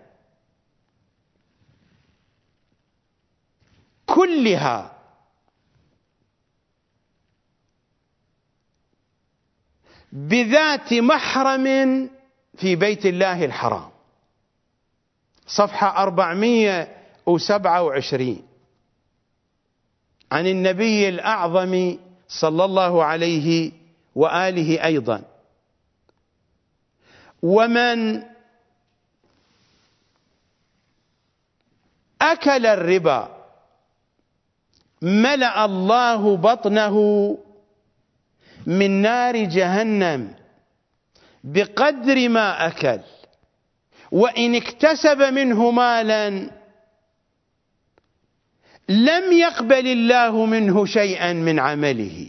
كلها بذات محرم في بيت الله الحرام. صفحة أربعمائة وسبعة وعشرين عن النبي الأعظم صلى الله عليه وآله أيضا: ومن أكل الربا ملأ الله بطنه من نار جهنم بقدر ما أكل، وإن اكتسب منه مالا لم يقبل الله منه شيئا من عمله،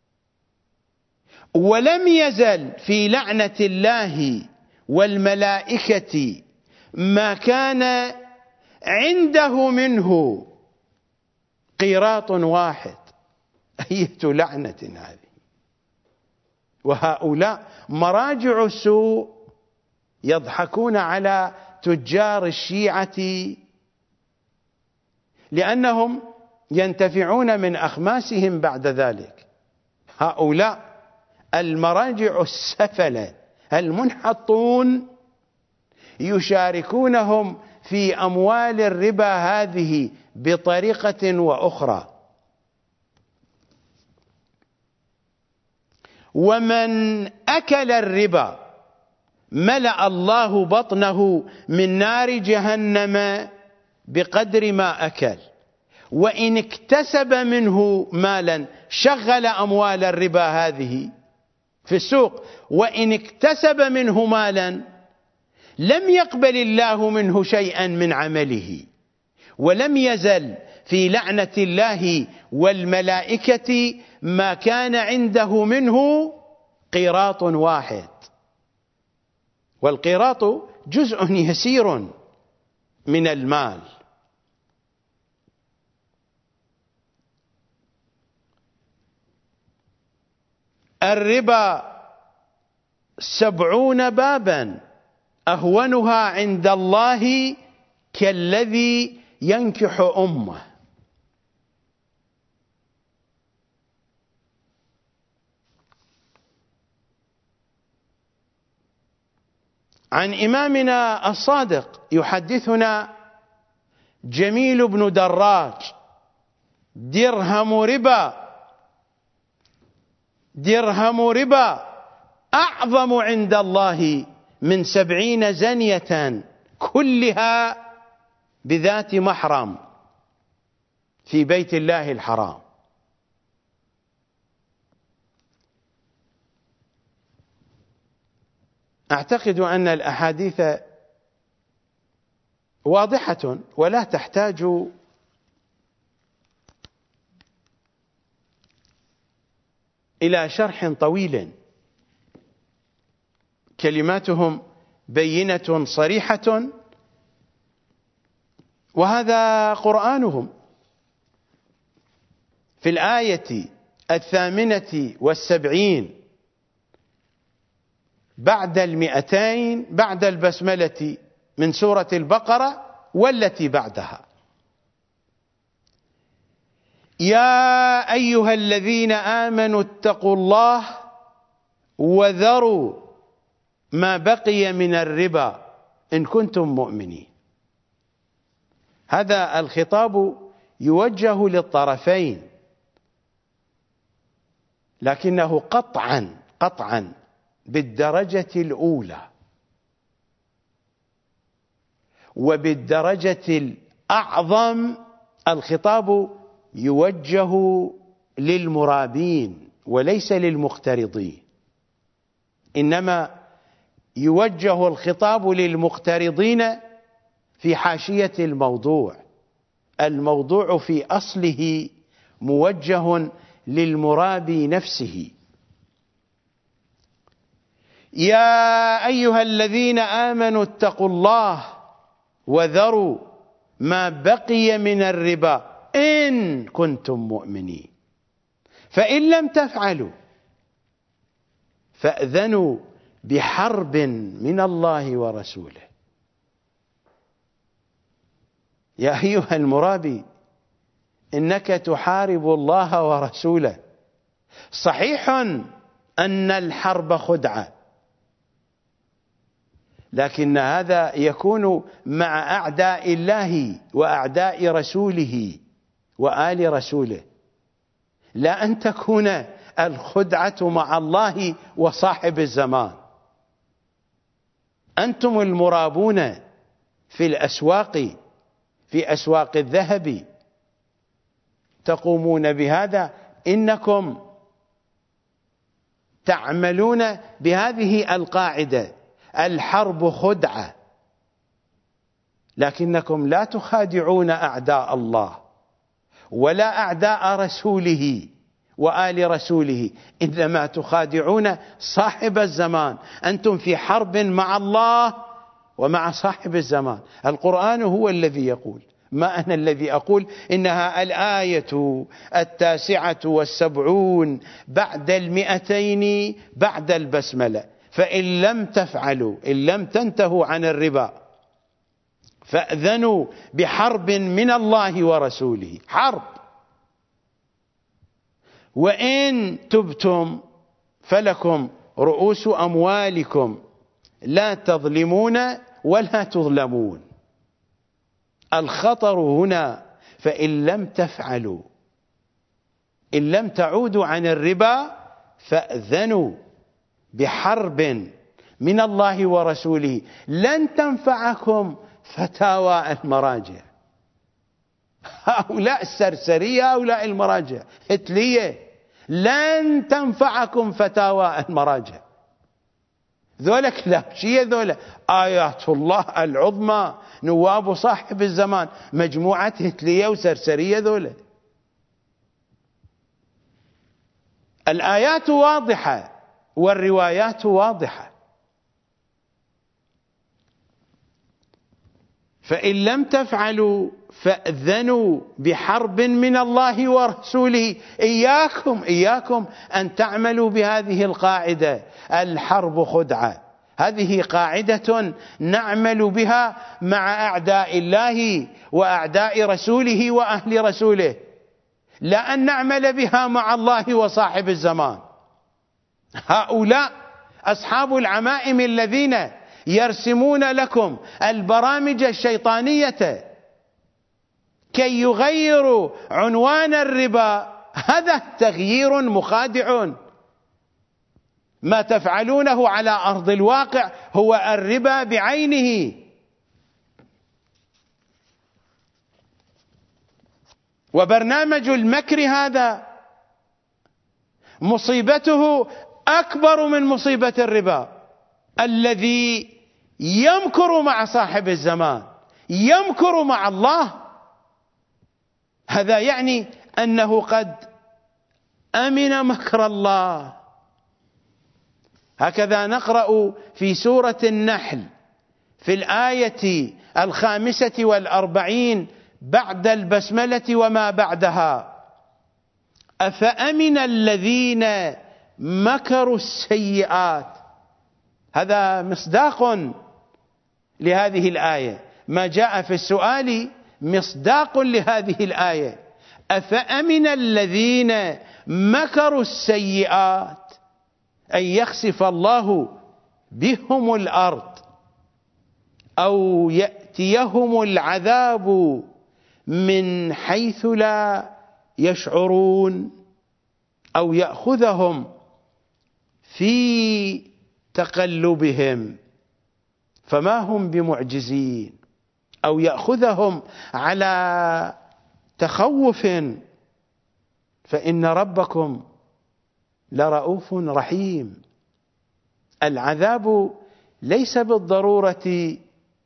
ولم يزل في لعنة الله والملائكة ما كان عنده منه قيراط واحد. أية لعنة هذه! وهؤلاء مراجع السوء يضحكون على تجار الشيعة لأنهم ينتفعون من أخماسهم بعد ذلك. هؤلاء المراجع السفلة المنحطون يشاركونهم في أموال الربا هذه بطريقة وأخرى. ومن أكل الربا ملأ الله بطنه من نار جهنم بقدر ما أكل، وإن اكتسب منه مالا، شغل أموال الربا هذه في السوق، وإن اكتسب منه مالا لم يقبل الله منه شيئا من عمله، ولم يزل في لعنة الله والملائكة ما كان عنده منه قيراط واحد. والقيراط جزء يسير من المال. الربا سبعون بابا أهونها عند الله كالذي ينكح أمه. عن إمامنا الصادق يحدثنا جميل بن دراج: درهم ربا درهم ربا أعظم عند الله من سبعين زنية كلها بذات محرم في بيت الله الحرام. أعتقد أن الأحاديث واضحة ولا تحتاج إلى شرح طويل، كلماتهم بينة صريحة، وهذا قرآنهم. في الآية الثامنة والسبعين بعد المئتين بعد البسملة من سورة البقرة والتي بعدها: يا أيها الذين آمنوا اتقوا الله وذروا ما بقي من الربا إن كنتم مؤمنين. هذا الخطاب يوجه للطرفين، لكنه قطعا قطعا بالدرجة الأولى وبالدرجة الأعظم الخطاب يوجه للمرابين وليس للمقترضين، إنما يوجه الخطاب للمقترضين في حاشية الموضوع. الموضوع في أصله موجه للمرابي نفسه. يا أيها الذين آمنوا اتقوا الله وذروا ما بقي من الربا إن كنتم مؤمنين، فإن لم تفعلوا فأذنوا بحرب من الله ورسوله. يا أيها المرابي، إنك تحارب الله ورسوله. صحيح أن الحرب خدعة، لكن هذا يكون مع أعداء الله وأعداء رسوله وآل رسوله، لا أن تكون الخدعة مع الله وصاحب الزمان. أنتم المرابون في الأسواق، في أسواق الذهب، تقومون بهذا، إنكم تعملون بهذه القاعدة: الحرب خدعة، لكنكم لا تخادعون أعداء الله ولا أعداء رسوله وآل رسوله، إنما تخادعون صاحب الزمان. أنتم في حرب مع الله ومع صاحب الزمان. القرآن هو الذي يقول، ما أنا الذي أقول. إنها الآية التاسعة والسبعون بعد المئتين بعد البسملة. فإن لم تفعلوا، إن لم تنتهوا عن الربا، فأذنوا بحرب من الله ورسوله. حرب. وإن تبتم فلكم رؤوس أموالكم لا تظلمون ولا تظلمون. الخطر هنا فإن لم تفعلوا، إن لم تعودوا عن الربا، فأذنوا بحرب من الله ورسوله. لن تنفعكم فتاوى المراجع، هؤلاء السرسرية، هؤلاء المراجع هتلية، لن تنفعكم فتاوى المراجع. ذولا كلابشية، ذولا آيات الله العظمى، نواب صاحب الزمان، مجموعة هتلية وسرسرية. ذولا الآيات واضحة والروايات واضحة. فإن لم تفعلوا فأذنوا بحرب من الله ورسوله. إياكم إياكم أن تعملوا بهذه القاعدة: الحرب خدعة. هذه قاعدة نعمل بها مع أعداء الله وأعداء رسوله وأهل رسوله، لا أن نعمل بها مع الله وصاحب الزمان. هؤلاء أصحاب العمائم الذين يرسمون لكم البرامج الشيطانية كي يغيروا عنوان الربا، هذا تغيير مخادع. ما تفعلونه على أرض الواقع هو الربا بعينه. وبرنامج المكر هذا مصيبته أكبر من مصيبة الربا، الذي يمكر مع صاحب الزمان، يمكر مع الله. هذا يعني أنه قد أمن مكر الله. هكذا نقرأ في سورة النحل في الآية الخامسة والأربعين بعد البسملة وما بعدها: أفأمن الذين مكروا السيئات. هذا مصداق لهذه الآية، ما جاء في السؤال مصداق لهذه الآية. أفأمن الذين مكروا السيئات أن يخسف الله بهم الأرض أو يأتيهم العذاب من حيث لا يشعرون أو يأخذهم في تقلبهم فما هم بمعجزين، أو يأخذهم على تخوف فإن ربكم لرؤوف رحيم. العذاب ليس بالضرورة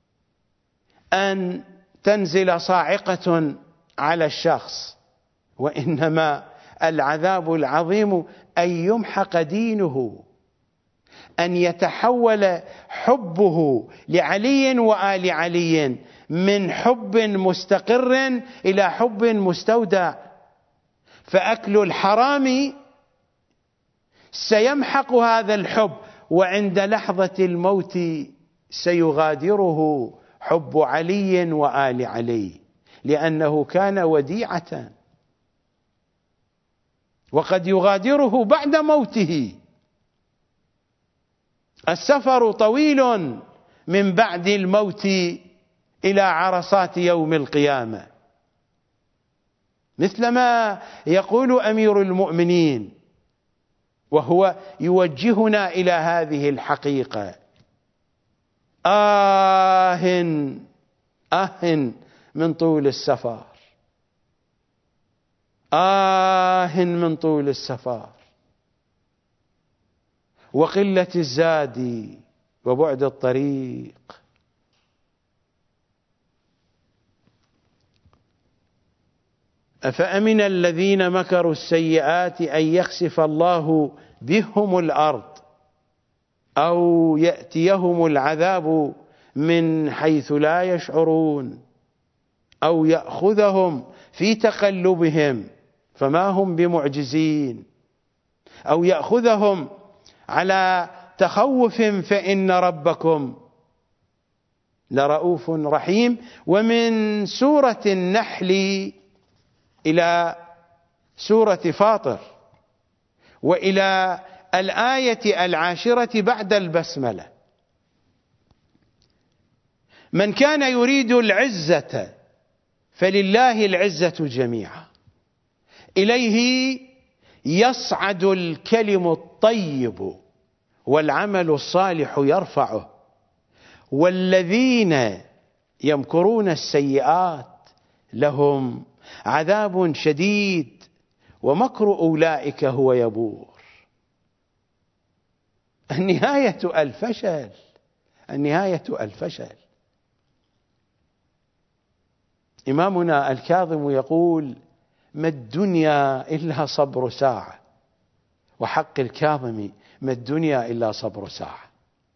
أن تنزل صاعقة على الشخص، وإنما العذاب العظيم أن يمحق دينه، أن يتحول حبه لعلي وآل علي من حب مستقر إلى حب مستودع. فأكل الحرام سيمحق هذا الحب، وعند لحظة الموت سيغادره حب علي وآل علي، لأنه كان وديعة، وقد يغادره بعد موته. السفر طويل من بعد الموت إلى عرصات يوم القيامة، مثلما يقول أمير المؤمنين وهو يوجهنا إلى هذه الحقيقة: آه آه من طول السفر، آه من طول السفر، وقلة الزاد وبعد الطريق. أفأمن الذين مكروا السيئات أن يخسف الله بهم الأرض أو يأتيهم العذاب من حيث لا يشعرون أو يأخذهم في تقلبهم فما هم بمعجزين أو يأخذهم على تخوف فإن ربكم لرؤوف رحيم. ومن سورة النحل إلى سورة فاطر وإلى الآية العاشرة بعد البسملة: من كان يريد العزة فلله العزة جميعا، إليه يصعد الكلم الطيب والعمل الصالح يرفعه، والذين يمكرون السيئات لهم عذاب شديد ومكر أولئك هو يبور. النهاية الفشل، النهاية الفشل. إمامنا الكاظم يقول: ما الدنيا إلا صبر ساعة، وحق الكاظم ما الدنيا إلا صبر ساعة.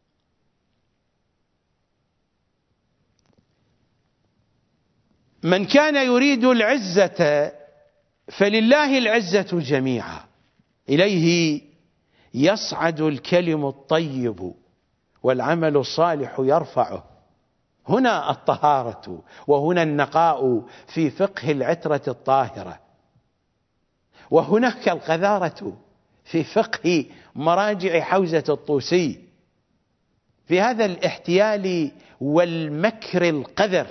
من كان يريد العزة فلله العزة جميعا، إليه يصعد الكلم الطيب والعمل الصالح يرفعه. هنا الطهارة وهنا النقاء في فقه العترة الطاهرة، وهناك القذارة في فقه مراجع حوزة الطوسي، في هذا الاحتيال والمكر القذر.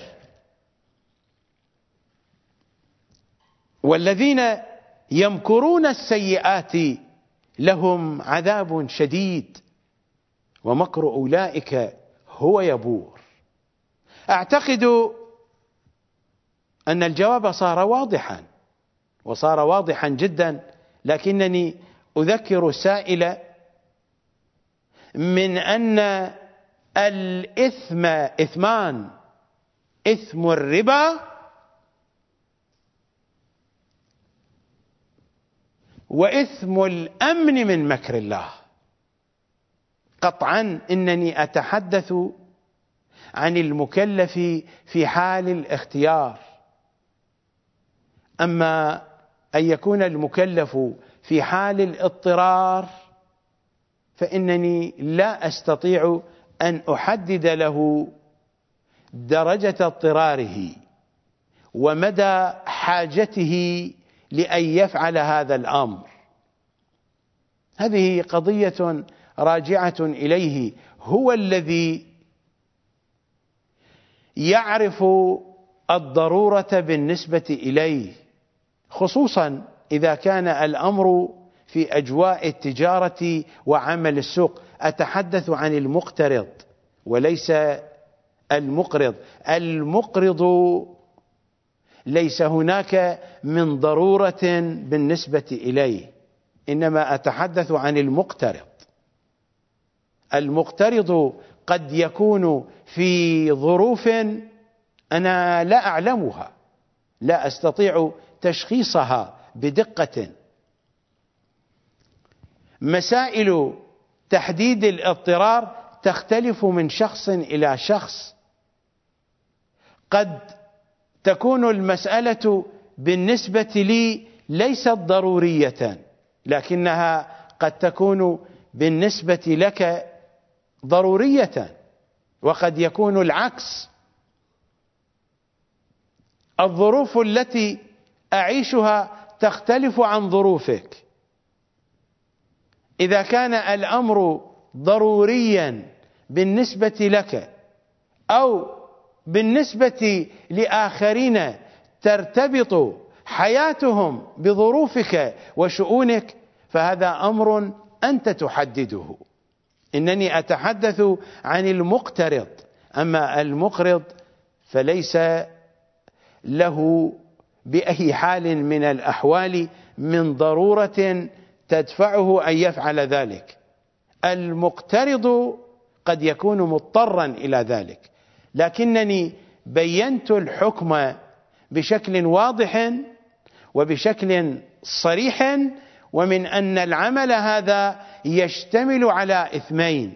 والذين يمكرون السيئات لهم عذاب شديد ومكر أولئك هو يبور. أعتقد أن الجواب صار واضحا، وصار واضحا جدا، لكنني أذكر السائل من أن الإثم إثمان: إثم الربا وإثم الأمن من مكر الله. قطعا إنني أتحدث عن المكلف في حال الاختيار، أما أن يكون المكلف في حال الاضطرار فإنني لا أستطيع أن أحدد له درجة اضطراره ومدى حاجته لأن يفعل هذا الأمر. هذه قضية راجعة إليه، هو الذي يعرف الضرورة بالنسبة إليه، خصوصا إذا كان الأمر في أجواء التجارة وعمل السوق. أتحدث عن المقترض وليس المقرض. المقرض ليس هناك من ضرورة بالنسبة إليه، إنما أتحدث عن المقترض. المقترض قد يكون في ظروف أنا لا أعلمها، لا أستطيع تشخيصها بدقة. مسائل تحديد الاضطرار تختلف من شخص إلى شخص. قد تكون المسألة بالنسبة لي ليست ضرورية، لكنها قد تكون بالنسبة لك ضرورية، وقد يكون العكس. الظروف التي أعيشها تختلف عن ظروفك. إذا كان الأمر ضروريا بالنسبة لك أو بالنسبة لآخرين ترتبط حياتهم بظروفك وشؤونك، فهذا أمر أنت تحدده. إنني أتحدث عن المقترض، أما المقرض فليس له بأي حال من الأحوال من ضرورة تدفعه أن يفعل ذلك. المقترض قد يكون مضطرا إلى ذلك، لكنني بينت الحكم بشكل واضح وبشكل صريح، ومن أن العمل هذا يشتمل على إثمين: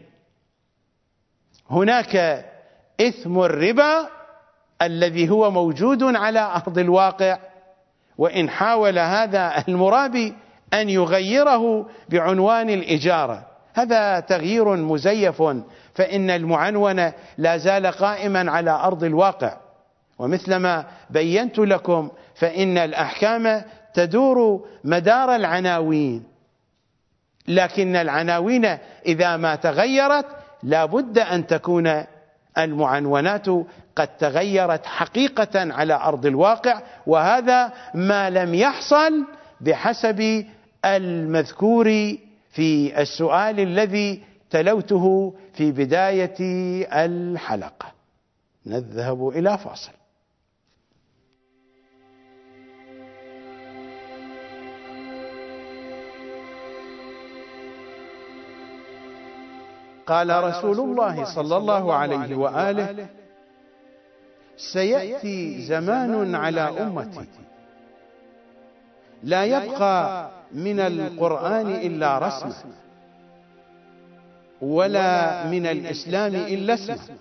هناك إثم الربا الذي هو موجود على أرض الواقع، وإن حاول هذا المرابي أن يغيره بعنوان الإجارة، هذا تغيير مزيف، فإن المعنون لا زال قائما على أرض الواقع. ومثلما بينت لكم فإن الأحكام تدور مدار العناوين، لكن العناوين إذا ما تغيرت لا بد أن تكون المعنونات قد تغيرت حقيقة على أرض الواقع، وهذا ما لم يحصل بحسب المذكور في السؤال الذي تلوته في بداية الحلقة. نذهب إلى فاصل. قال رسول الله صلى الله عليه وآله: سيأتي زمان على أمتي لا يبقى من القرآن إلا رسمه، ولا من الإسلام إلا اسمه،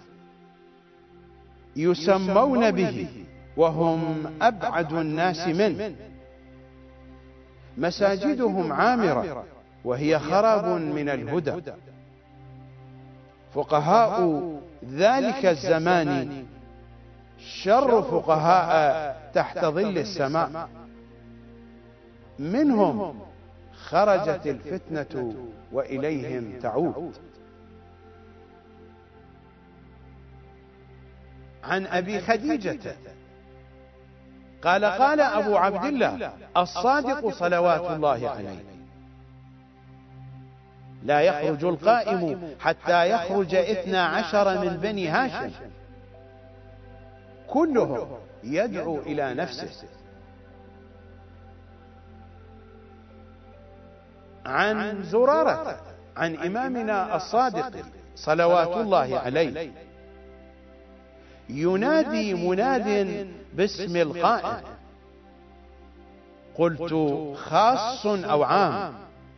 يسمون به وهم أبعد الناس منه، مساجدهم عامرة وهي خراب من الهدى، فقهاء ذلك الزمان شر فقهاء تحت ظل السماء، منهم خرجت الفتنة وإليهم تعود. عن أبي خديجة قال: قال أبو عبد الله الصادق صلوات الله عليه: لا يخرج القائم حتى يخرج اثنا عشر من بني هاشم كلهم يدعو إلى نفسه. عن زرارة عن إمامنا الصادق صلوات الله عليه: ينادي مناد باسم القائم، قلت: خاص أو عام؟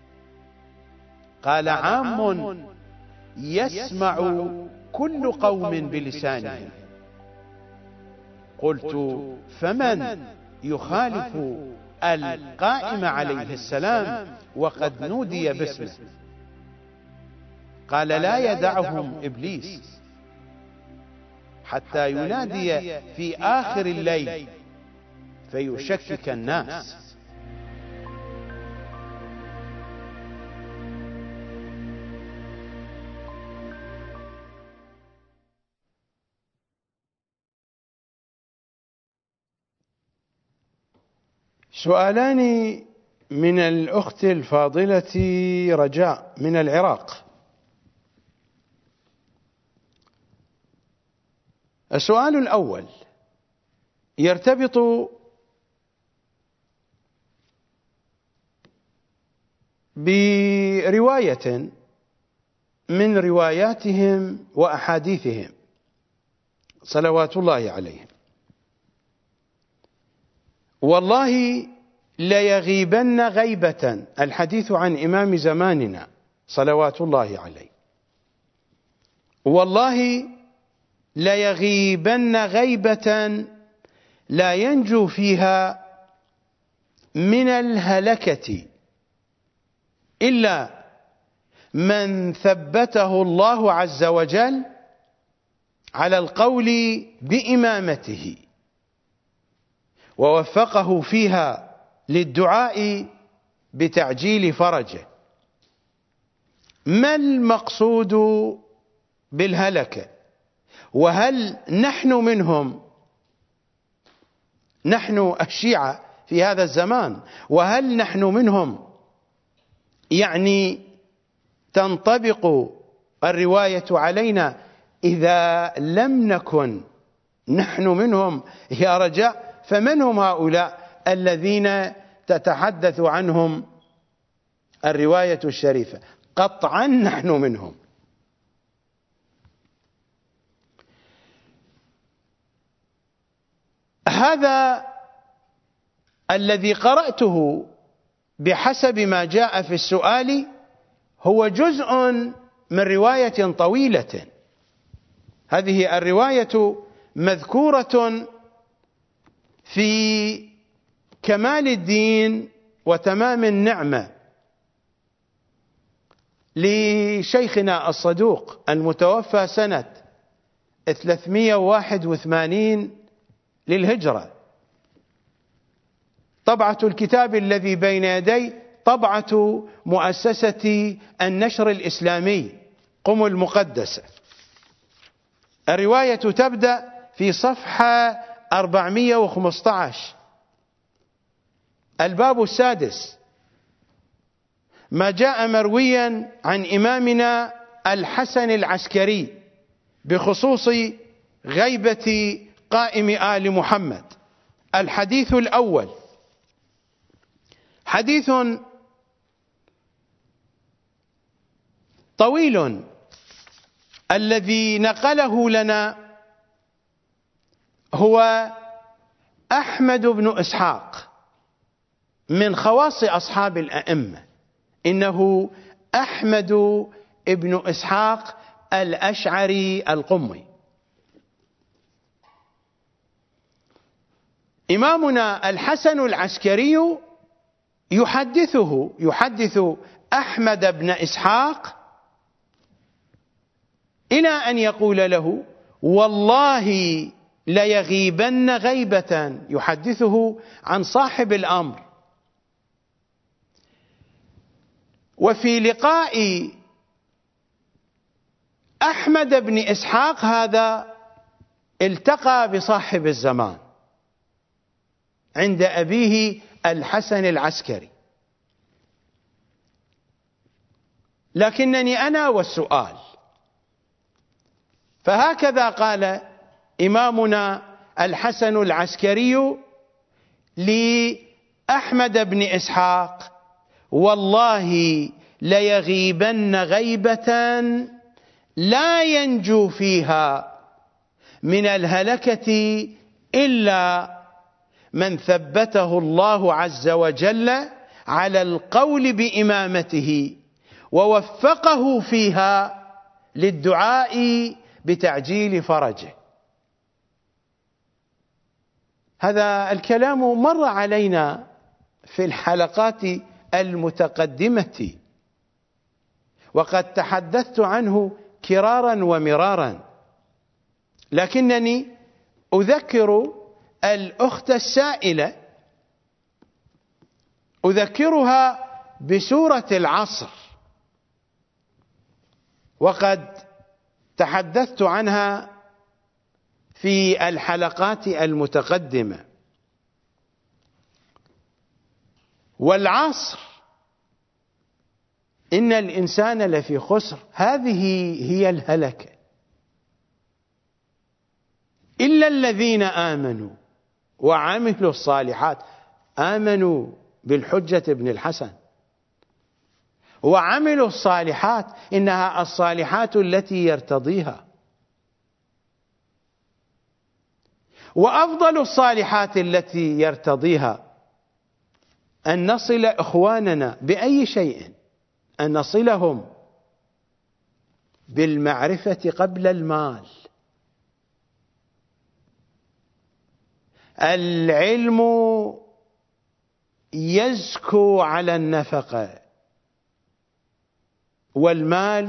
قال: عام يسمع كل قوم بلسانهم. قلت: فمن يخالف القائم عليه السلام وقد نودي باسمه؟ قال: لا يدعهم إبليس حتى ينادي في آخر الليل فيشكك الناس. سؤالان من الأخت الفاضلة رجاء من العراق. السؤال الأول يرتبط برواية من رواياتهم وأحاديثهم صلوات الله عليهم: والله ليغيبن غيبة، الحديث عن إمام زماننا صلوات الله عليه، والله ليغيبن غيبة لا ينجو فيها من الهلكة إلا من ثبته الله عز وجل على القول بإمامته ووفقه فيها للدعاء بتعجيل فرجه. ما المقصود بالهلكة؟ وهل نحن منهم، نحن الشيعة في هذا الزمان، وهل نحن منهم؟ يعني تنطبق الرواية علينا إذا لم نكن نحن منهم يا رجاء، فمن هم هؤلاء الذين تتحدث عنهم الرواية الشريفة؟ قطعا نحن منهم. هذا الذي قرأته بحسب ما جاء في السؤال هو جزء من رواية طويلة. هذه الرواية مذكورة في كمال الدين وتمام النعمة لشيخنا الصدوق المتوفى سنة ثلاثمائة وواحد وثمانين للهجرة. طبعة الكتاب الذي بين يدي طبعة مؤسسة النشر الإسلامي قم المقدسة. الرواية تبدأ في صفحة أربعمائة وخمسة عشر، الباب السادس، ما جاء مرويا عن إمامنا الحسن العسكري بخصوص غيبة قائم آل محمد. الحديث الأول حديث طويل الذي نقله لنا هو أحمد بن إسحاق من خواص أصحاب الأئمة، إنه أحمد بن إسحاق الأشعري القمي. إمامنا الحسن العسكري يحدثه يحدث أحمد بن إسحاق إلى أن يقول له: والله ليغيبن غيبة، يحدثه عن صاحب الأمر. وفي لقاء أحمد بن إسحاق هذا التقى بصاحب الزمان عند أبيه الحسن العسكري. لكنني أنا والسؤال. فهكذا قال إمامنا الحسن العسكري لأحمد بن إسحاق: والله ليغيبن غيبة لا ينجو فيها من الهلكة إلا من ثبته الله عز وجل على القول بإمامته ووفقه فيها للدعاء بتعجيل فرجه. هذا الكلام مر علينا في الحلقات المتقدمة، وقد تحدثت عنه كرارا ومرارا، لكنني أذكر الأخت السائلة، أذكرها بسورة العصر، وقد تحدثت عنها في الحلقات المتقدمة. والعصر إن الإنسان لفي خسر، هذه هي الهلكة، إلا الذين آمنوا وعملوا الصالحات. آمنوا بالحجة ابن الحسن وعملوا الصالحات، إنها الصالحات التي يرتضيها. وأفضل الصالحات التي يرتضيها أن نصل إخواننا بأي شيء، أن نصلهم بالمعرفة قبل المال. العلم يزكو على النفقة، والمال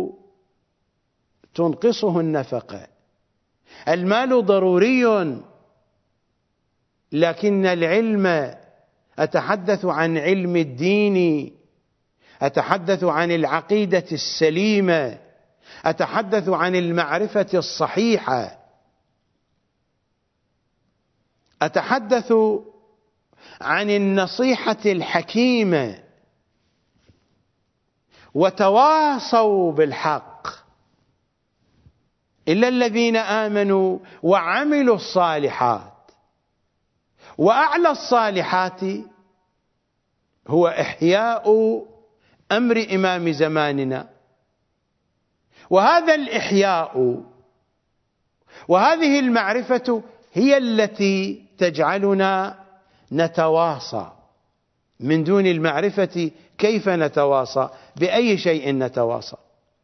تنقصه النفقة. المال ضروري، لكن العلم، أتحدث عن علم الدين، أتحدث عن العقيدة السليمة، أتحدث عن المعرفة الصحيحة، أتحدث عن النصيحة الحكيمة. وتواصوا بالحق إلا الذين آمنوا وعملوا الصالحات. وأعلى الصالحات هو إحياء أمر إمام زماننا، وهذا الإحياء وهذه المعرفة هي التي تجعلنا نتواصى. من دون المعرفة كيف نتواصى؟ بأي شيء نتواصى؟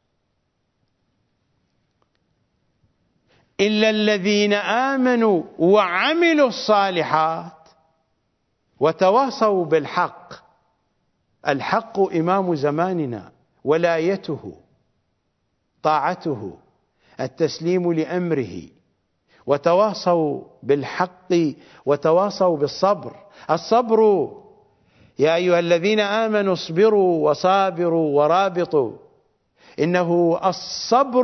إلا الذين آمنوا وعملوا الصالحات وتواصوا بالحق. الحق إمام زماننا، ولايته، طاعته، التسليم لأمره. وتواصوا بالحق وتواصوا بالصبر. الصبر، يا أيها الذين آمنوا اصبروا وصابروا ورابطوا. إنه الصبر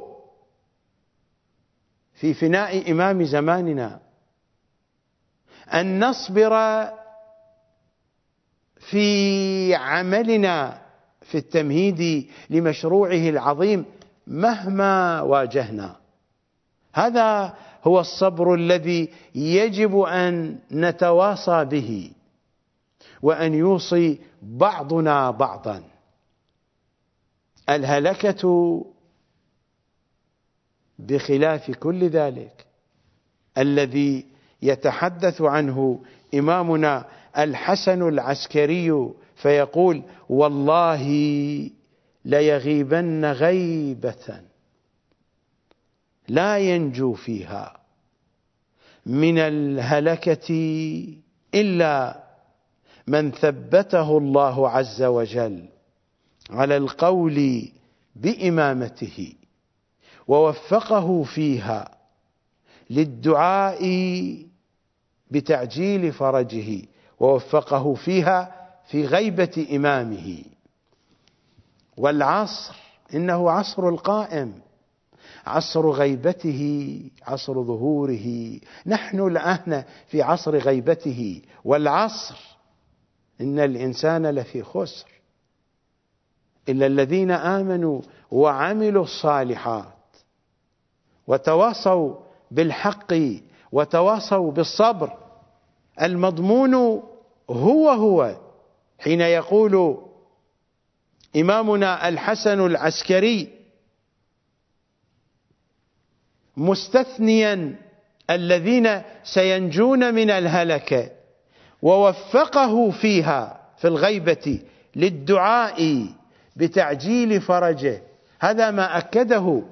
في فناء إمام زماننا، أن نصبر في عملنا في التمهيد لمشروعه العظيم مهما واجهنا. هذا هو الصبر الذي يجب أن نتواصى به، وأن يوصي بعضنا بعضا. الهلكة بخلاف كل ذلك الذي يتحدث عنه إمامنا الحسن العسكري، فيقول: والله ليغيبن غيبة لا ينجو فيها من الهلكة إلا من ثبته الله عز وجل على القول بإمامته، ووفقه فيها للدعاء بتعجيل فرجه، ووفقه فيها في غيبة إمامه. والعصر إنه عصر القائم، عصر غيبته، عصر ظهوره. نحن الآن في عصر غيبته. والعصر إن الإنسان لفي خسر إلا الذين آمنوا وعملوا الصالحات وتواصوا بالحق وتواصوا بالصبر. المضمون هو هو حين يقول إمامنا الحسن العسكري مستثنيا الذين سينجون من الهلكة: ووفقه فيها في الغيبة للدعاء بتعجيل فرجه. هذا ما أكده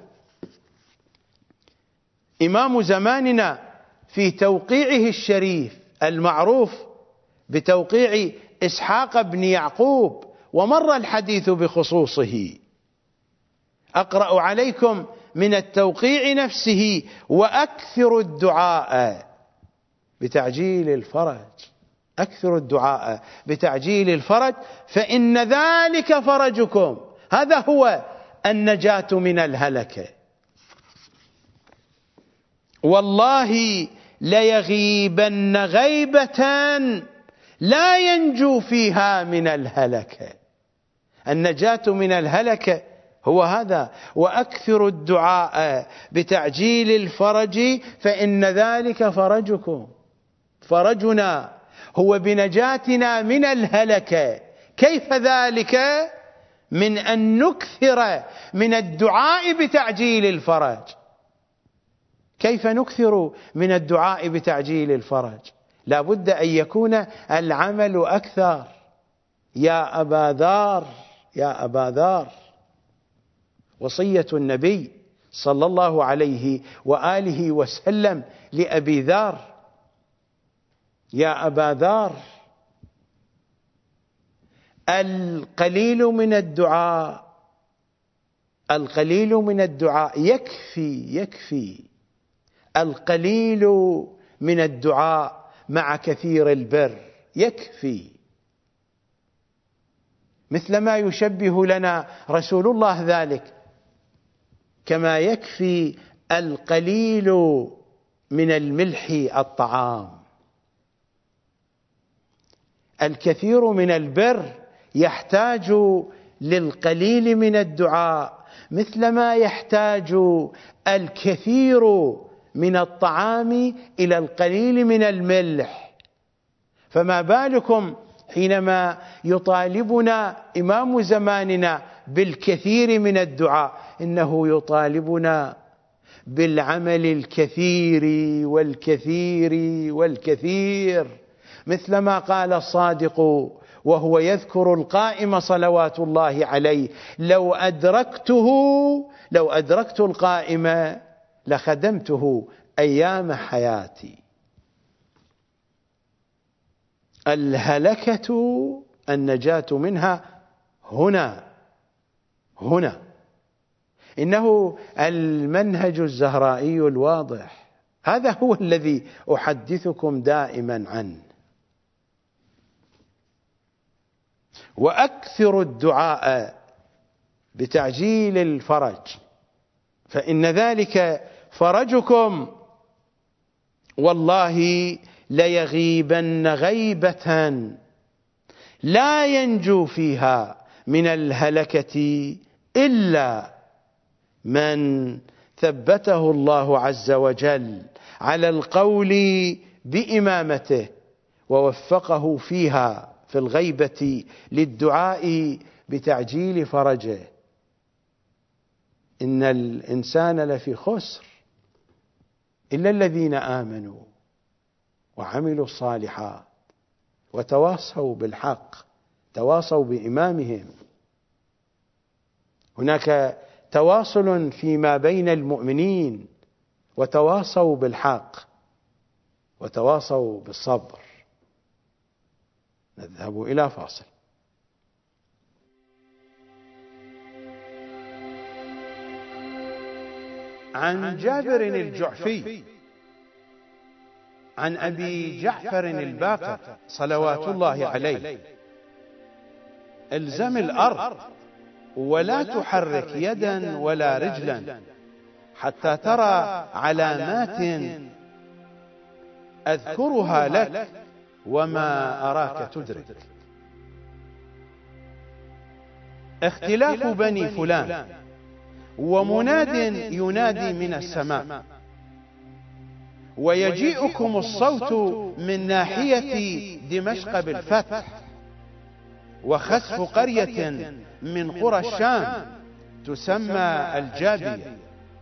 إمام زماننا في توقيعه الشريف المعروف بتوقيع إسحاق بن يعقوب، ومر الحديث بخصوصه. أقرأ عليكم من التوقيع نفسه: وأكثر الدعاء بتعجيل الفرج. أكثر الدعاء بتعجيل الفرج فإن ذلك فرجكم. هذا هو النجاة من الهلكة. والله ليغيبن غيبة لا ينجو فيها من الهلكة. النجاة من الهلكة هو هذا: وأكثر الدعاء بتعجيل الفرج فإن ذلك فرجكم. فرجنا هو بنجاتنا من الهلكة. كيف ذلك؟ من أن نكثر من الدعاء بتعجيل الفرج. كيف نكثر من الدعاء بتعجيل الفرج؟ لا بد أن يكون العمل أكثر. يا أبا ذر، يا أبا ذر، وصية النبي صلى الله عليه وآله وسلم لأبي ذر: يا أبا ذر، القليل من الدعاء القليل من الدعاء يكفي يكفي القليل من الدعاء مع كثير البر يكفي، مثل ما يشبه لنا رسول الله ذلك، كما يكفي القليل من الملح الطعام. الكثير من البر يحتاج للقليل من الدعاء مثل ما يحتاج الكثير من الطعام إلى القليل من الملح. فما بالكم حينما يطالبنا إمام زماننا بالكثير من الدعاء، إنه يطالبنا بالعمل الكثير والكثير والكثير، مثلما قال الصادق وهو يذكر القائم صلوات الله عليه: لو أدركته لو أدركت القائم لخدمته أيام حياتي. الهلكة النجاة منها هنا هنا إنه المنهج الزهرائي الواضح، هذا هو الذي أحدثكم دائما عنه. وأكثر الدعاء بتعجيل الفرج، فإن ذلك فرجكم والله ليغيبن غيبة لا ينجو فيها من الهلكة إلا من ثبته الله عز وجل على القول بإمامته ووفقه فيها في الغيبة للدعاء بتعجيل فرجه. إن الإنسان لفي خسر إلا الذين آمنوا وعملوا الصالحات وتواصوا بالحق، تواصوا بإمامهم. هناك تواصل فيما بين المؤمنين، وتواصوا بالحق وتواصوا بالصبر. نذهب إلى فاصل. عن جابر الجعفي عن أبي جعفر الباقر صلوات الله عليه: الزم الأرض ولا تحرك يدا ولا رجلا حتى ترى علامات أذكرها لك وما أراك تدرك. اختلاف بني فلان، ومناد ينادي من السماء، ويجيئكم الصوت من ناحية دمشق بالفتح، وخسف قرية من قرى الشام تسمى الجابية،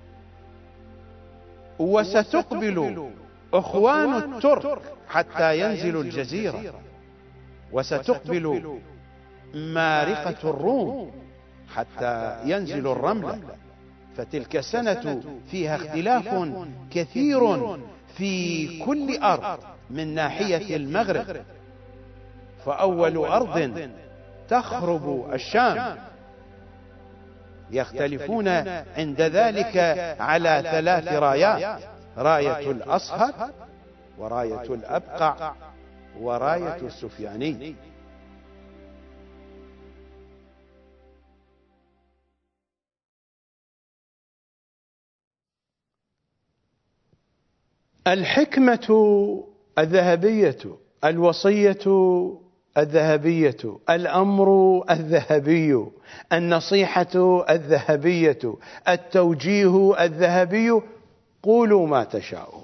وستقبل أخوان الترك حتى ينزلوا الجزيرة، وستقبل مارقة الروم حتى ينزلوا الرملة، فتلك سنة فيها اختلاف كثير في كل أرض من ناحية المغرب، فأول أرض تخرب الشام، يختلفون عند ذلك على ثلاث رايات: راية الأصهر، وراية الأبقع، وراية السفياني. الحكمة الذهبية، الوصية الذهبية، الأمر الذهبي، النصيحة الذهبية، التوجيه الذهبي، قولوا ما تشاءون.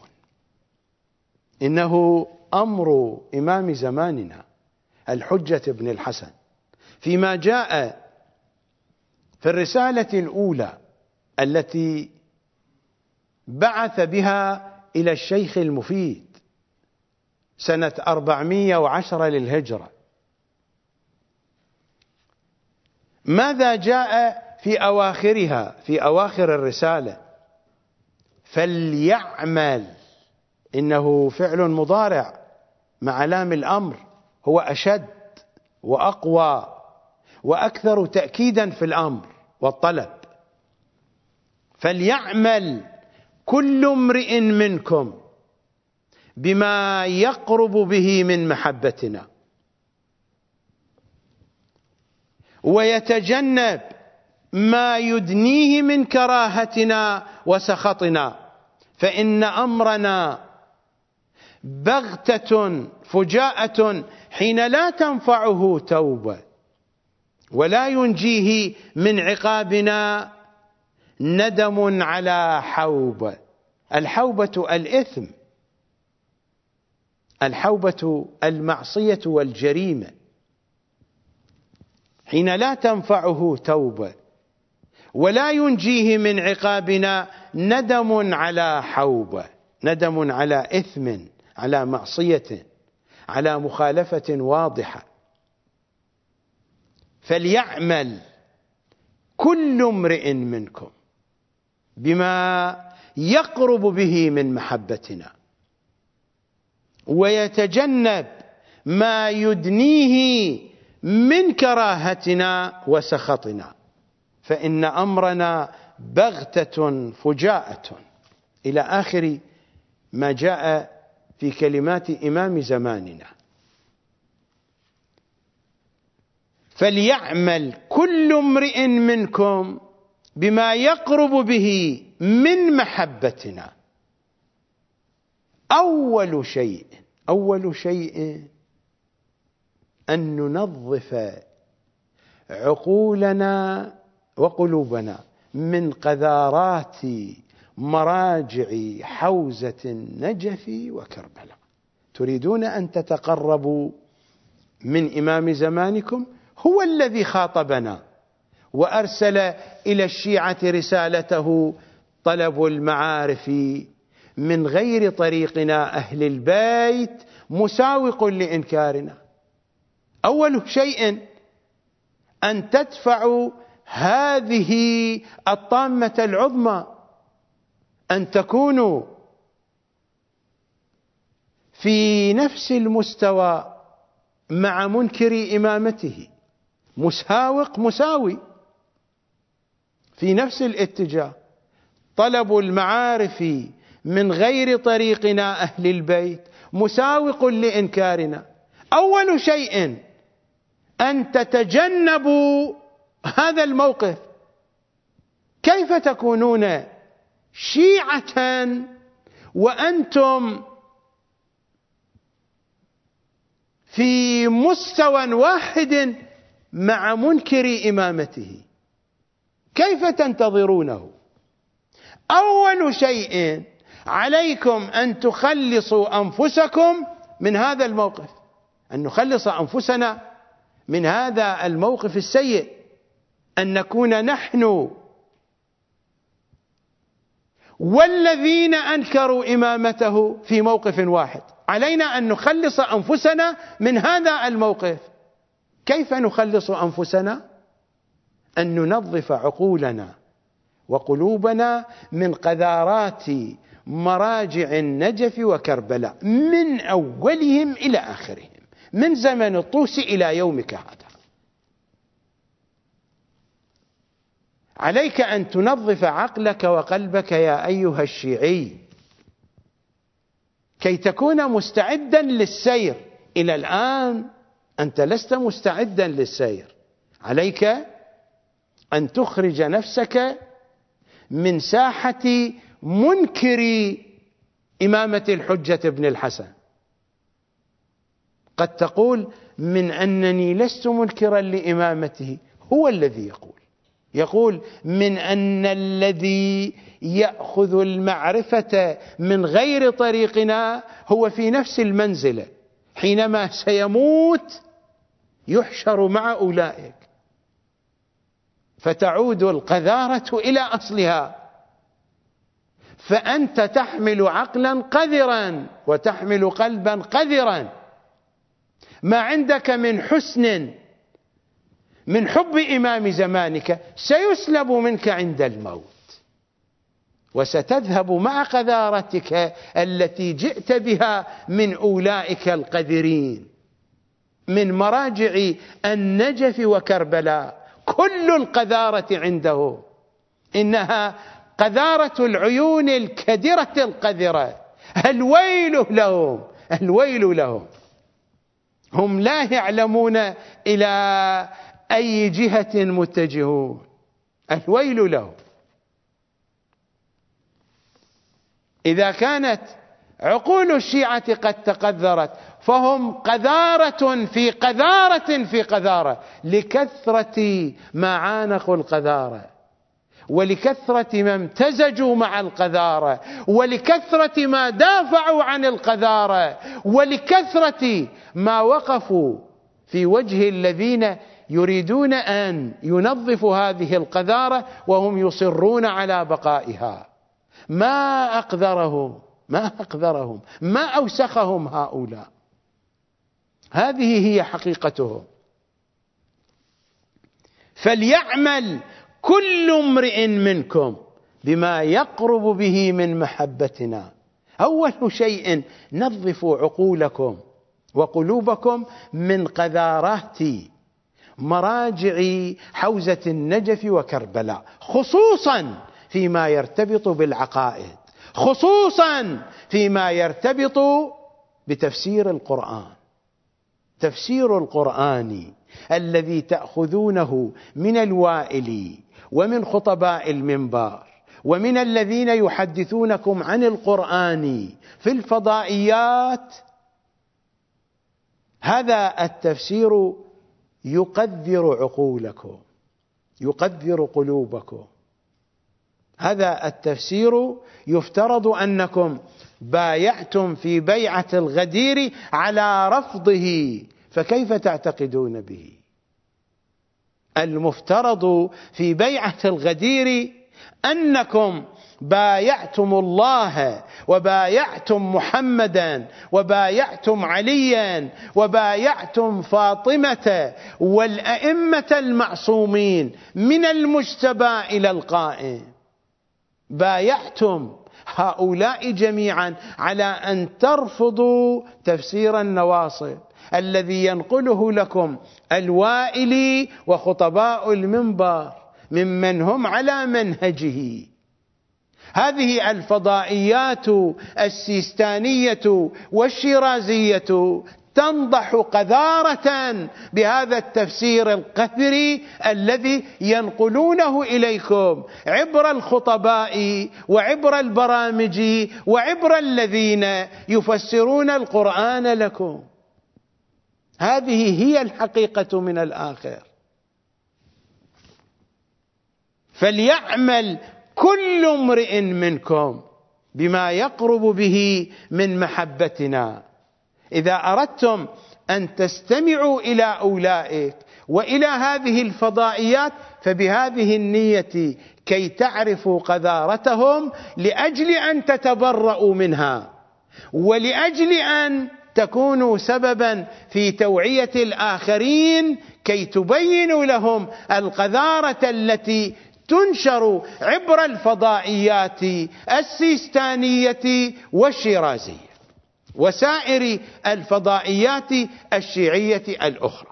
إنه أمر إمام زماننا الحجة بن الحسن فيما جاء في الرسالة الأولى التي بعث بها إلى الشيخ المفيد سنة أربعمائة وعشرة للهجرة. ماذا جاء في أواخرها، في أواخر الرسالة؟ فليعمل، إنه فعل مضارع مع لام الأمر، هو أشد وأقوى وأكثر تأكيدا في الأمر والطلب. فليعمل كل امرئ منكم بما يقرب به من محبتنا ويتجنب ما يدنيه من كراهتنا وسخطنا، فإن أمرنا بغتة فجاءة حين لا تنفعه توبة ولا ينجيه من عقابنا ندم على حوبة. الحوبة الإثم، الحوبة المعصية والجريمة، حين لا تنفعه توبة ولا ينجيه من عقابنا ندم على حوبة، ندم على إثم، على معصية، على مخالفة واضحة. فليعمل كل امرئ منكم بما يقرب به من محبتنا ويتجنب ما يدنيه من كراهتنا وسخطنا، فإن أمرنا بغتة فجاءة، إلى آخر ما جاء في كلمات إمام زماننا. فليعمل كل امرئ منكم بما يقرب به من محبتنا. أول شيء أول شيء أن ننظف عقولنا وقلوبنا من قذارات مراجع حوزة النجف وكربلاء. تريدون أن تتقربوا من إمام زمانكم؟ هو الذي خاطبنا وأرسل إلى الشيعة رسالته طلب المعارف من غير طريقنا أهل البيت مساوق لإنكارنا. أول شيء أن تدفعوا هذه الطامة العظمى، أن تكونوا في نفس المستوى مع منكر إمامته، مساوق مساوي في نفس الاتجاه. طلب المعارف من غير طريقنا أهل البيت مساوق لإنكارنا. أول شيء أن تتجنبوا هذا الموقف. كيف تكونون شيعة وأنتم في مستوى واحد مع منكر إمامته؟ كيف تنتظرونه؟ أول شيء عليكم أن تخلصوا أنفسكم من هذا الموقف، أن نخلص أنفسنا من هذا الموقف السيء، أن نكون نحن والذين أنكروا إمامته في موقف واحد. علينا أن نخلص أنفسنا من هذا الموقف. كيف نخلص أنفسنا؟ أن ننظف عقولنا وقلوبنا من قذارات مراجع النجف وكربلاء، من أولهم إلى آخرهم، من زمن الطوس إلى يومك هذا. عليك أن تنظف عقلك وقلبك يا أيها الشيعي كي تكون مستعدا للسير. إلى الآن أنت لست مستعدا للسير. عليك أن تخرج نفسك من ساحة منكر إمامة الحجة ابن الحسن. قد تقول من أنني لست منكرا لإمامته، هو الذي يقول يقول من أن الذي يأخذ المعرفة من غير طريقنا هو في نفس المنزلة، حينما سيموت يحشر مع أولئك، فتعود القذارة إلى أصلها. فأنت تحمل عقلا قذرا وتحمل قلبا قذرا. ما عندك من حسن من حب إمام زمانك سيسلب منك عند الموت، وستذهب مع قذارتك التي جئت بها من أولئك القذرين من مراجع النجف وكربلاء. كل القذارة عنده إنها قذارة العيون الكدرة القذرة. الويل لهم، الويل لهم، هم لا يعلمون إلى أي جهة متجهون. الويل لهم. إذا كانت عقول الشيعة قد تقذرت فهم قذارة في قذارة في قذارة، لكثرة ما عانقوا القذارة، ولكثرة ما امتزجوا مع القذارة، ولكثرة ما دافعوا عن القذارة، ولكثرة ما وقفوا في وجه الذين يريدون أن ينظفوا هذه القذارة وهم يصرون على بقائها. ما أقذرهم، ما أقذرهم، ما أوسخهم هؤلاء. هذه هي حقيقتهم. فليعمل كل امرئ منكم بما يقرب به من محبتنا. أول شيء نظفوا عقولكم وقلوبكم من قذارات مراجع حوزة النجف وكربلاء، خصوصا فيما يرتبط بالعقائد، خصوصا فيما يرتبط بتفسير القرآن. تفسير القرآن الذي تأخذونه من الوائل ومن خطباء المنبر ومن الذين يحدثونكم عن القرآن في الفضائيات، هذا التفسير يقذر عقولكم، يقذر قلوبكم. هذا التفسير يفترض أنكم بايعتم في بيعة الغدير على رفضه، فكيف تعتقدون به؟ المفترض في بيعة الغدير أنكم بايعتم الله وبايعتم محمدا وبايعتم عليا وبايعتم فاطمة والأئمة المعصومين من المجتبى إلى القائم. بايعتم هؤلاء جميعا على أن ترفضوا تفسير النواصب الذي ينقله لكم الوائلي وخطباء المنبر ممن هم على منهجه. هذه الفضائيات السيستانية والشيرازية تنضح قذارة بهذا التفسير القذري الذي ينقلونه إليكم عبر الخطباء وعبر البرامج وعبر الذين يفسرون القرآن لكم. هذه هي الحقيقة من الآخر. فليعمل كل امرئ منكم بما يقرب به من محبتنا. إذا أردتم أن تستمعوا إلى أولئك وإلى هذه الفضائيات فبهذه النية، كي تعرفوا قذارتهم لأجل أن تتبرؤوا منها، ولأجل أن تكونوا سببا في توعية الآخرين، كي تبينوا لهم القذارة التي تنشر عبر الفضائيات السيستانية والشيرازية وسائر الفضائيات الشيعية الأخرى.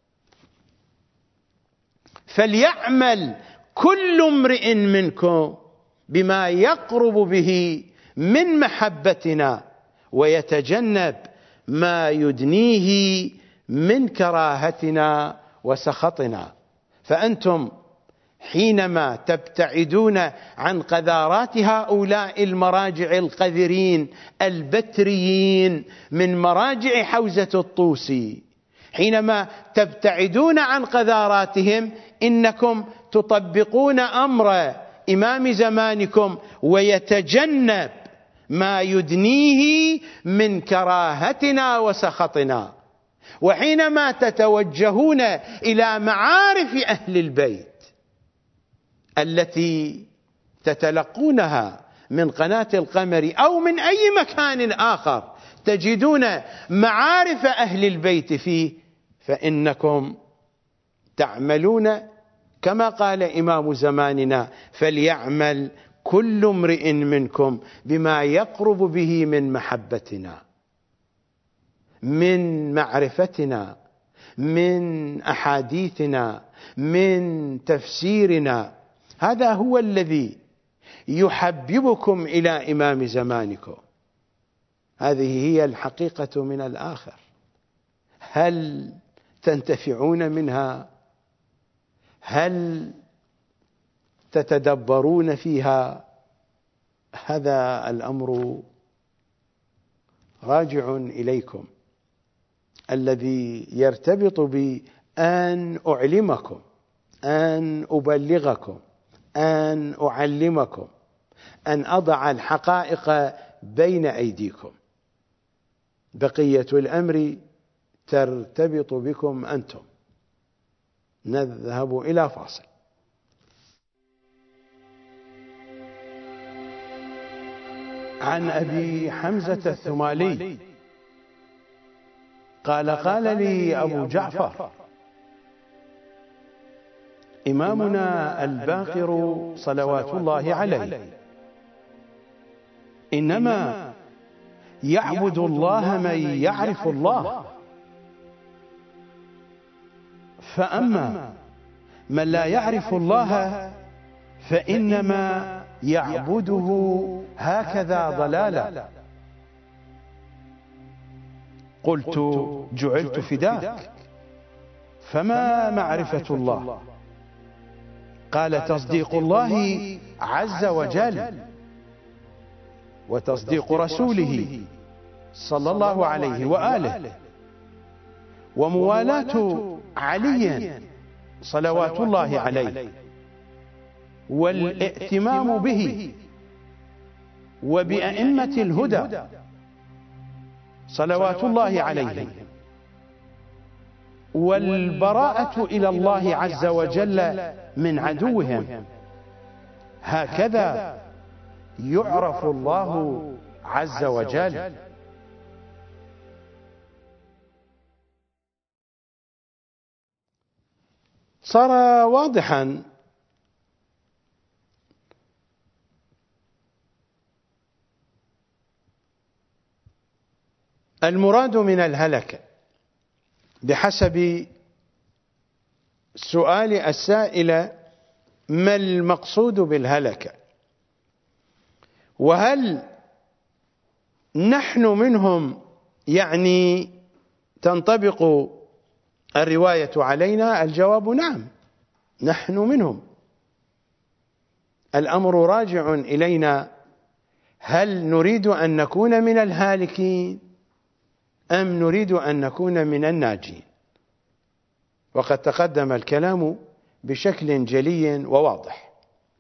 فليعمل كل امرئ منكم بما يقرب به من محبتنا ويتجنب ما يدنيه من كراهتنا وسخطنا. فأنتم حينما تبتعدون عن قذارات هؤلاء المراجع القذرين البتريين من مراجع حوزة الطوسي، حينما تبتعدون عن قذاراتهم إنكم تطبقون أمر إمام زمانكم ويتجنب ما يدنيه من كراهتنا وسخطنا. وحينما تتوجهون إلى معارف أهل البيت التي تتلقونها من قناة القمر أو من أي مكان آخر تجدون معارف أهل البيت فيه، فإنكم تعملون كما قال إمام زماننا: فليعمل كل امرئ منكم بما يقرب به من محبتنا، من معرفتنا، من أحاديثنا، من تفسيرنا. هذا هو الذي يحببكم إلى إمام زمانكم. هذه هي الحقيقة من الآخر. هل تنتفعون منها؟ هل تتدبرون فيها؟ هذا الأمر راجع إليكم، الذي يرتبط بأن أعلمكم، أن أبلغكم، أن أعلمكم، أن أضع الحقائق بين أيديكم. بقية الأمر ترتبط بكم أنتم. نذهب إلى فاصل. عن أبي حمزة الثمالي قال: قال لي أبو جعفر إمامنا الباقر صلوات الله عليه: إنما يعبد الله من يعرف الله، فأما من لا يعرف الله فإنما يعبده هكذا ضلالا. قلت: جعلت فداك، فما معرفة الله؟ قال: تصديق الله عز وجل، وتصديق رسوله صلى الله عليه وآله، وموالاة علي صلوات الله عليه، والائتمام به وبأئمة الهدى صلوات الله عليهم، والبراءة إلى الله عز وجل من عدوهم. هكذا يعرف الله عز وجل. صار واضحا المراد من الهلكة بحسب سؤال السائل: ما المقصود بالهلكة؟ وهل نحن منهم؟ يعني تنطبق الرواية علينا؟ الجواب نعم، نحن منهم. الأمر راجع إلينا: هل نريد أن نكون من الهالكين أم نريد أن نكون من الناجين؟ وقد تقدم الكلام بشكل جلي وواضح.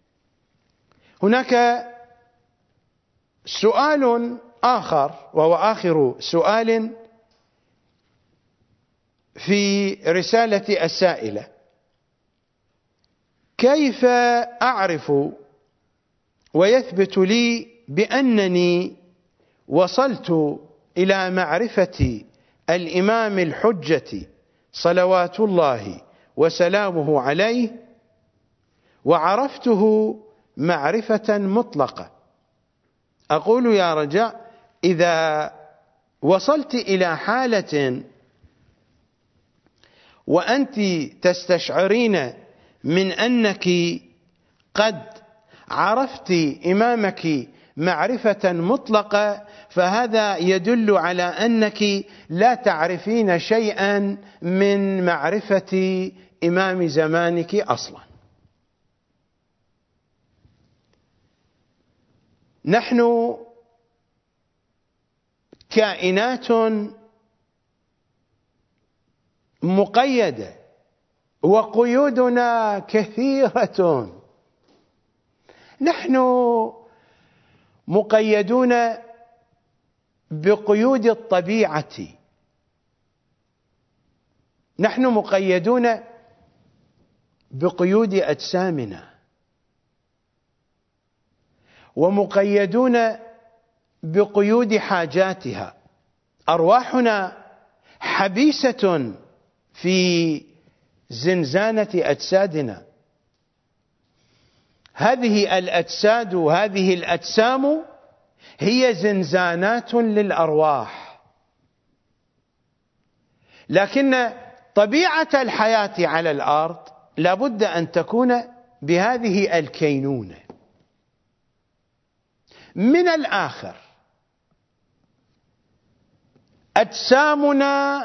هناك سؤال آخر، وهو آخر سؤال في رسالة السائلة: كيف أعرف ويثبت لي بأنني وصلت إلى معرفة الإمام الحجة صلوات الله وسلامه عليه، وعرفته معرفة مطلقة؟ أقول يا رجاء: إذا وصلت إلى حالة وأنت تستشعرين من أنك قد عرفت إمامك معرفة مطلقة، فهذا يدل على أنك لا تعرفين شيئا من معرفة إمام زمانك أصلا. نحن كائنات مقيدة، وقيودنا كثيرة. نحن مقيدون بقيود الطبيعة، نحن مقيدون بقيود أجسامنا، ومقيدون بقيود حاجاتها. أرواحنا حبيسة في زنزانة أجسادنا. هذه الأجساد، هذه الأجسام هي زنزانات للأرواح، لكن طبيعة الحياة على الأرض لابد أن تكون بهذه الكينونة. من الآخر أجسامنا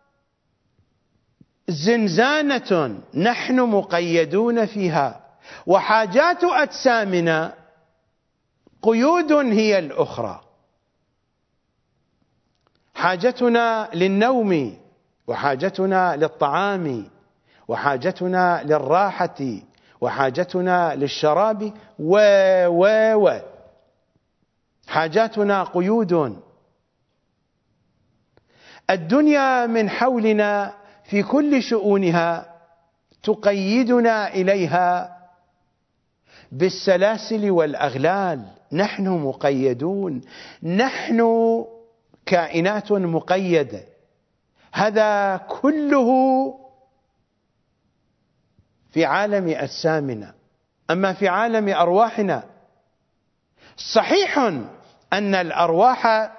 زنزانة نحن مقيدون فيها، وحاجات أجسامنا قيود هي الأخرى. حاجتنا للنوم، وحاجتنا للطعام، وحاجتنا للراحة، وحاجتنا للشراب، و و و حاجاتنا قيود. الدنيا من حولنا في كل شؤونها تقيدنا إليها بالسلاسل والأغلال. نحن مقيدون، نحن كائنات مقيدة. هذا كله في عالم أجسامنا. أما في عالم أرواحنا، صحيح أن الأرواح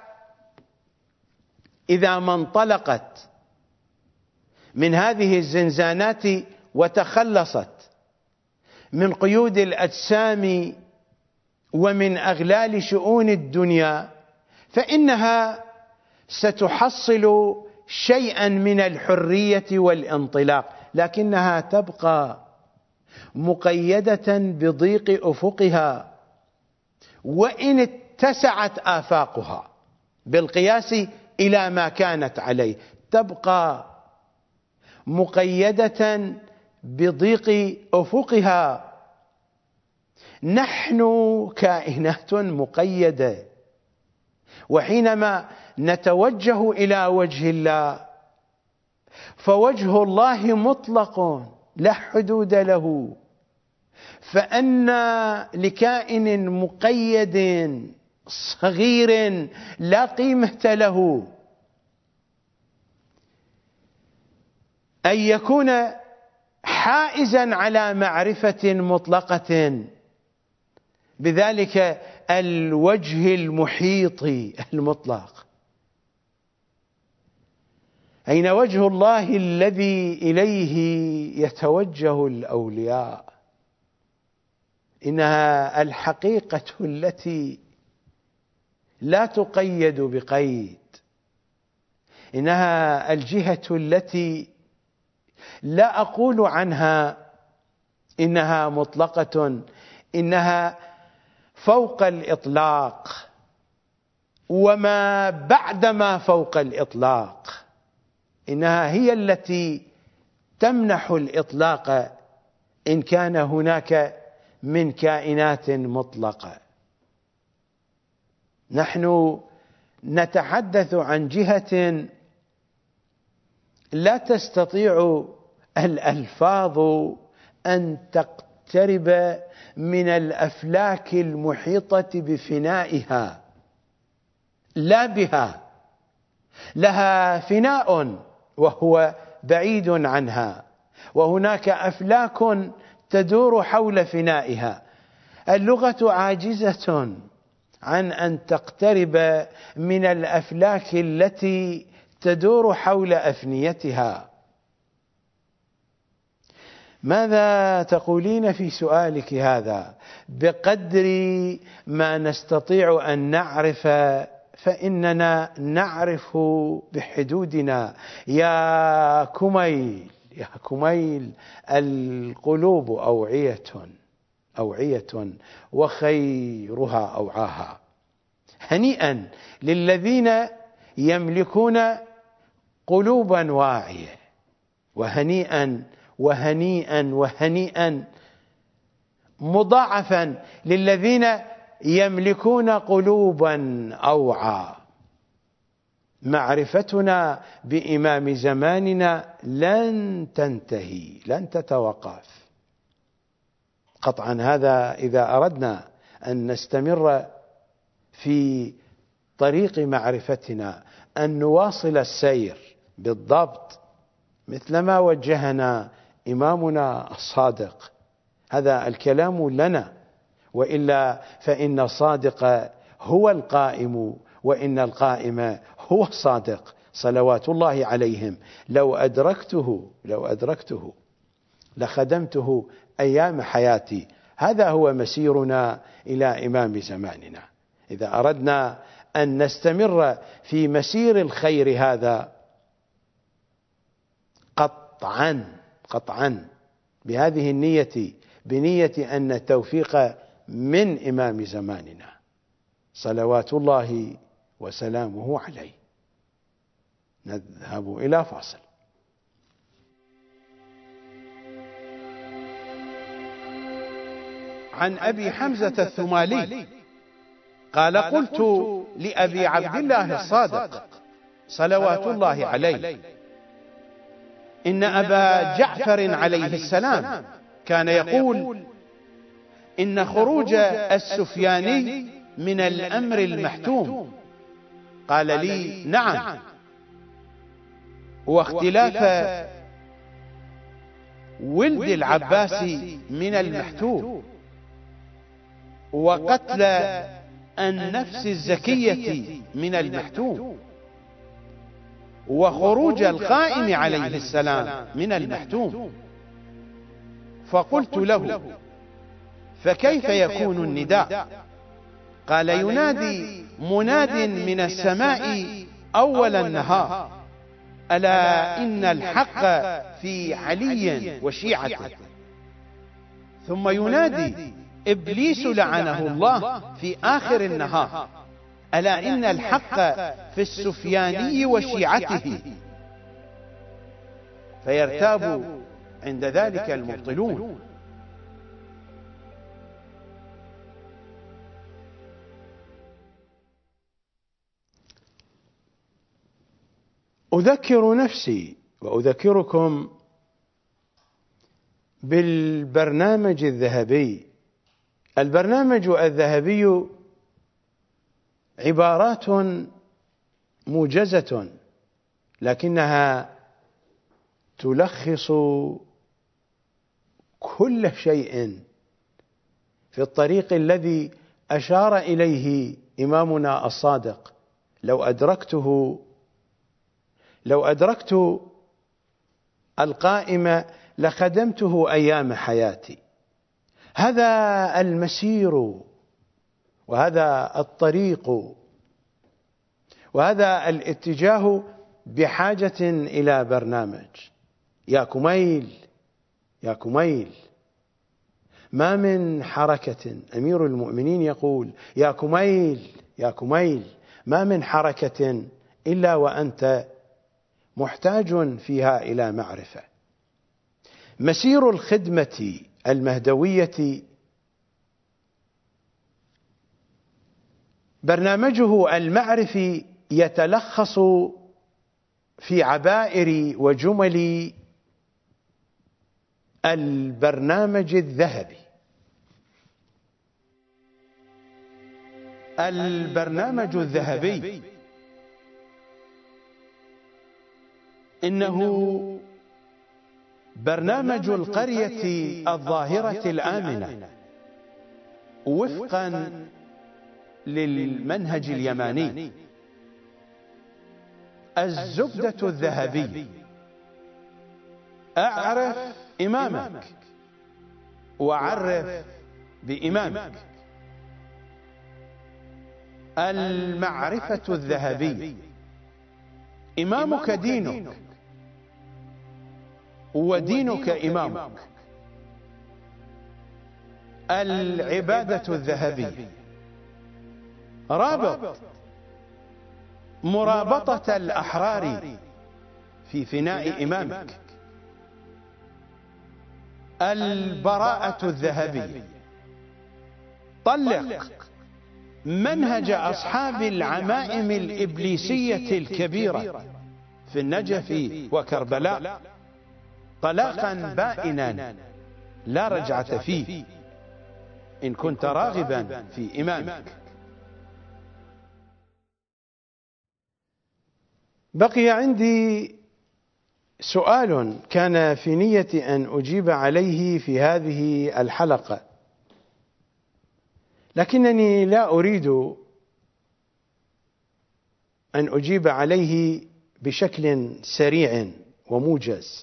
إذا ما انطلقت من هذه الزنزانات وتخلصت من قيود الأجسام ومن أغلال شؤون الدنيا، فإنها ستحصل شيئا من الحرية والانطلاق، لكنها تبقى مقيدة بضيق أفقها، وإن اتسعت آفاقها بالقياس إلى ما كانت عليه تبقى مقيدة بضيق أفقها. نحن كائنات مقيدة، وحينما نتوجه إلى وجه الله فوجه الله مطلق لا حدود له، فأن لكائن مقيد صغير لا قيمة له أن يكون حائزا على معرفة مطلقة بذلك الوجه المحيط المطلق؟ أين وجه الله الذي إليه يتوجه الأولياء؟ إنها الحقيقة التي لا تقيد بقيد، إنها الجهة التي لا أقول عنها إنها مطلقة، إنها فوق الإطلاق وما بعد ما فوق الإطلاق. إنها هي التي تمنح الإطلاق إن كان هناك من كائنات مطلقة. نحن نتحدث عن جهة لا تستطيع الألفاظ أن تقترب من الأفلاك المحيطة بفنائها، لا بها، لها فناء وهو بعيد عنها، وهناك أفلاك تدور حول فنائها. اللغة عاجزة عن أن تقترب من الأفلاك التي تدور حول أفنيتها. ماذا تقولين في سؤالك هذا؟ بقدر ما نستطيع أن نعرف فإننا نعرف بحدودنا. يا كميل يا كميل، القلوب أوعية أوعية وخيرها أوعاها. هنيئا للذين يملكون قلوبا واعية، وهنيئا وهنيئا وهنيئا مضاعفا للذين يملكون قلوبا أوعى. معرفتنا بإمام زماننا لن تنتهي، لن تتوقف قطعا. هذا إذا أردنا أن نستمر في طريق معرفتنا، أن نواصل السير بالضبط مثل ما وجهنا إمامنا الصادق. هذا الكلام لنا، وإلا فإن الصادق هو القائم، وإن القائم هو الصادق صلوات الله عليهم. لو أدركته لو أدركته لخدمته أيام حياتي. هذا هو مسيرنا إلى إمام زماننا. إذا أردنا أن نستمر في مسير الخير هذا قطعا قطعا بهذه النية، بنية أن التوفيق من إمام زماننا صلوات الله وسلامه عليه. نذهب إلى فاصل. عن أبي حمزة الثمالي قال: قلت لأبي عبد الله الصادق صلوات الله عليه: إن أبا جعفر عليه السلام كان يقول: إن خروج السفياني من الأمر المحتوم. قال لي: نعم، واختلاف ولد العباس من المحتوم، وقتل النفس الزكية من المحتوم، وخروج القائم عليه السلام من المحتوم. فقلت له: فكيف يكون النداء؟ قال: ينادي مناد من السماء أول النهار: ألا إن الحق في علي وشيعته. ثم ينادي إبليس لعنه الله في آخر النهار: ألا إن الحق في السفياني وشيعته. فيرتاب عند ذلك المبطلون. أذكر نفسي وأذكركم بالبرنامج الذهبي. البرنامج الذهبي عبارات موجزة لكنها تلخص كل شيء في الطريق الذي أشار إليه إمامنا الصادق. لو أدركته لو أدركت القائم لخدمته أيام حياتي. هذا المسير وهذا الطريق وهذا الاتجاه بحاجة إلى برنامج. يا كميل يا كميل، ما من حركة، أمير المؤمنين يقول: يا كميل يا كميل، ما من حركة إلا وأنت محتاج فيها إلى معرفة. مسير الخدمة المهدوية برنامجه المعرفي يتلخص في عبائر وجمل البرنامج الذهبي. البرنامج الذهبي إنه برنامج القرية الظاهرة الآمنة وفقا للمنهج اليماني. الزبدة الذهبي: أعرف إمامك وعرف بإمامك. المعرفة الذهبي: إمامك دينك ودينك إمامك. العبادة الذهبي: رابط مرابطة الأحرار في فناء إمامك. البراءة الذهبي: طلق منهج أصحاب العمائم الإبليسية الكبيرة في النجف وكربلاء طلاقا بائنا لا رجعة فيه إن كنت راغبا في إمامك. بقي عندي سؤال كان في نيتي أن أجيب عليه في هذه الحلقة، لكنني لا أريد أن أجيب عليه بشكل سريع وموجز،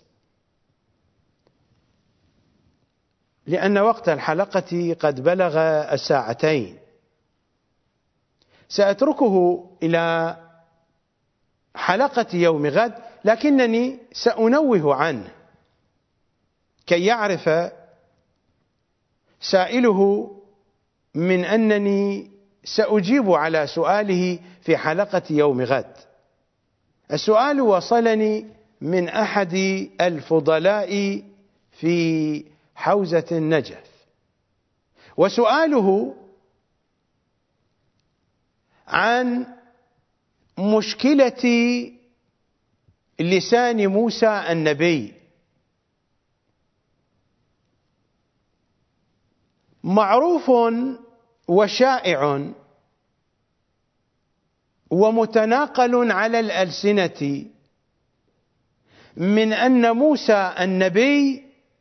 لأن وقت الحلقة قد بلغ الساعتين، سأتركه إلى حلقة يوم غد، لكنني سأنوه عنه كي يعرف سائله من أنني سأجيب على سؤاله في حلقة يوم غد. السؤال وصلني من أحد الفضلاء في حوزة النجف، وسؤاله عن مشكلة لسان موسى النبي. معروف وشائع ومتناقل على الألسنة من أن موسى النبي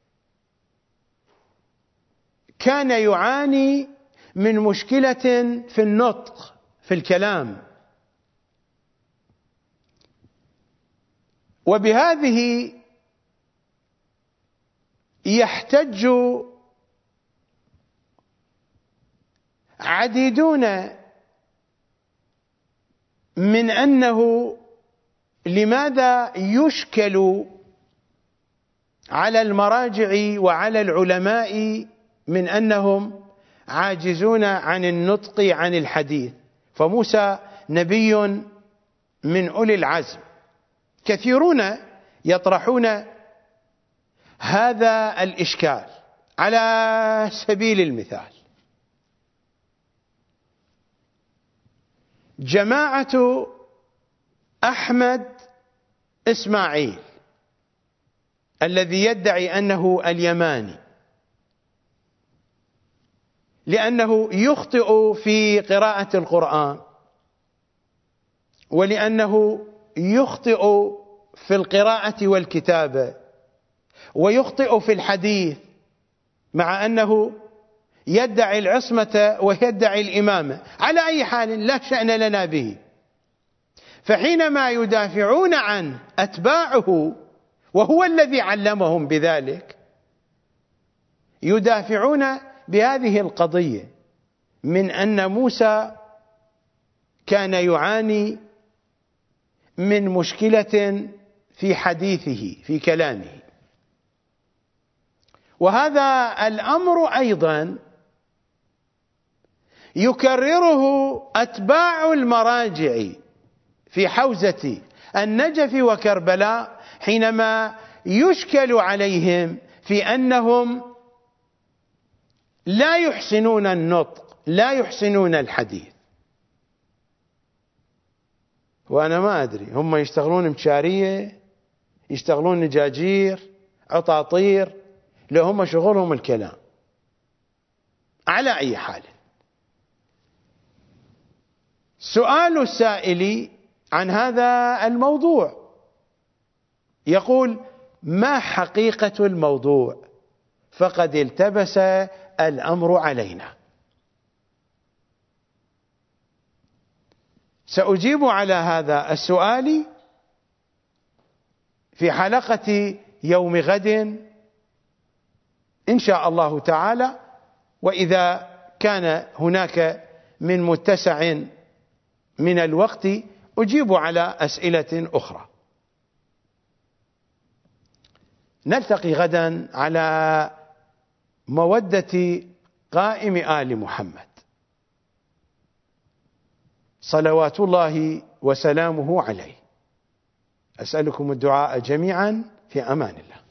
كان يعاني من مشكلة في النطق في الكلام، وبهذه يحتج عديدون من أنه لماذا يشكل على المراجع وعلى العلماء من أنهم عاجزون عن النطق عن الحديث، فموسى نبي من أولي العزم. كثيرون يطرحون هذا الإشكال. على سبيل المثال، جماعة أحمد إسماعيل الذي يدعي أنه اليماني، لأنه يخطئ في قراءة القرآن، ولأنه يخطئ في القراءة والكتابة، ويخطئ في الحديث، مع أنه يدعي العصمة ويدعي الإمامة. على أي حال لا شأن لنا به. فحينما يدافعون عن أتباعه وهو الذي علمهم بذلك، يدافعون بهذه القضية من أن موسى كان يعاني من مشكلة في حديثه في كلامه. وهذا الأمر أيضا يكرره أتباع المراجع في حوزة النجف وكربلاء، حينما يشكل عليهم في أنهم لا يحسنون النطق، لا يحسنون الحديث. وأنا ما أدري هم يشتغلون مشارية، يشتغلون نجاجير، عطاطير، لو هم شغلهم الكلام. على أي حال، سؤال السائل عن هذا الموضوع يقول: ما حقيقة الموضوع؟ فقد التبس الأمر علينا. سأجيب على هذا السؤال في حلقة يوم غد إن شاء الله تعالى، وإذا كان هناك من متسع من الوقت أجيب على أسئلة أخرى. نلتقي غدا على مودة قائم آل محمد، صلوات الله وسلامه عليه. أسألكم الدعاء جميعا، في أمان الله.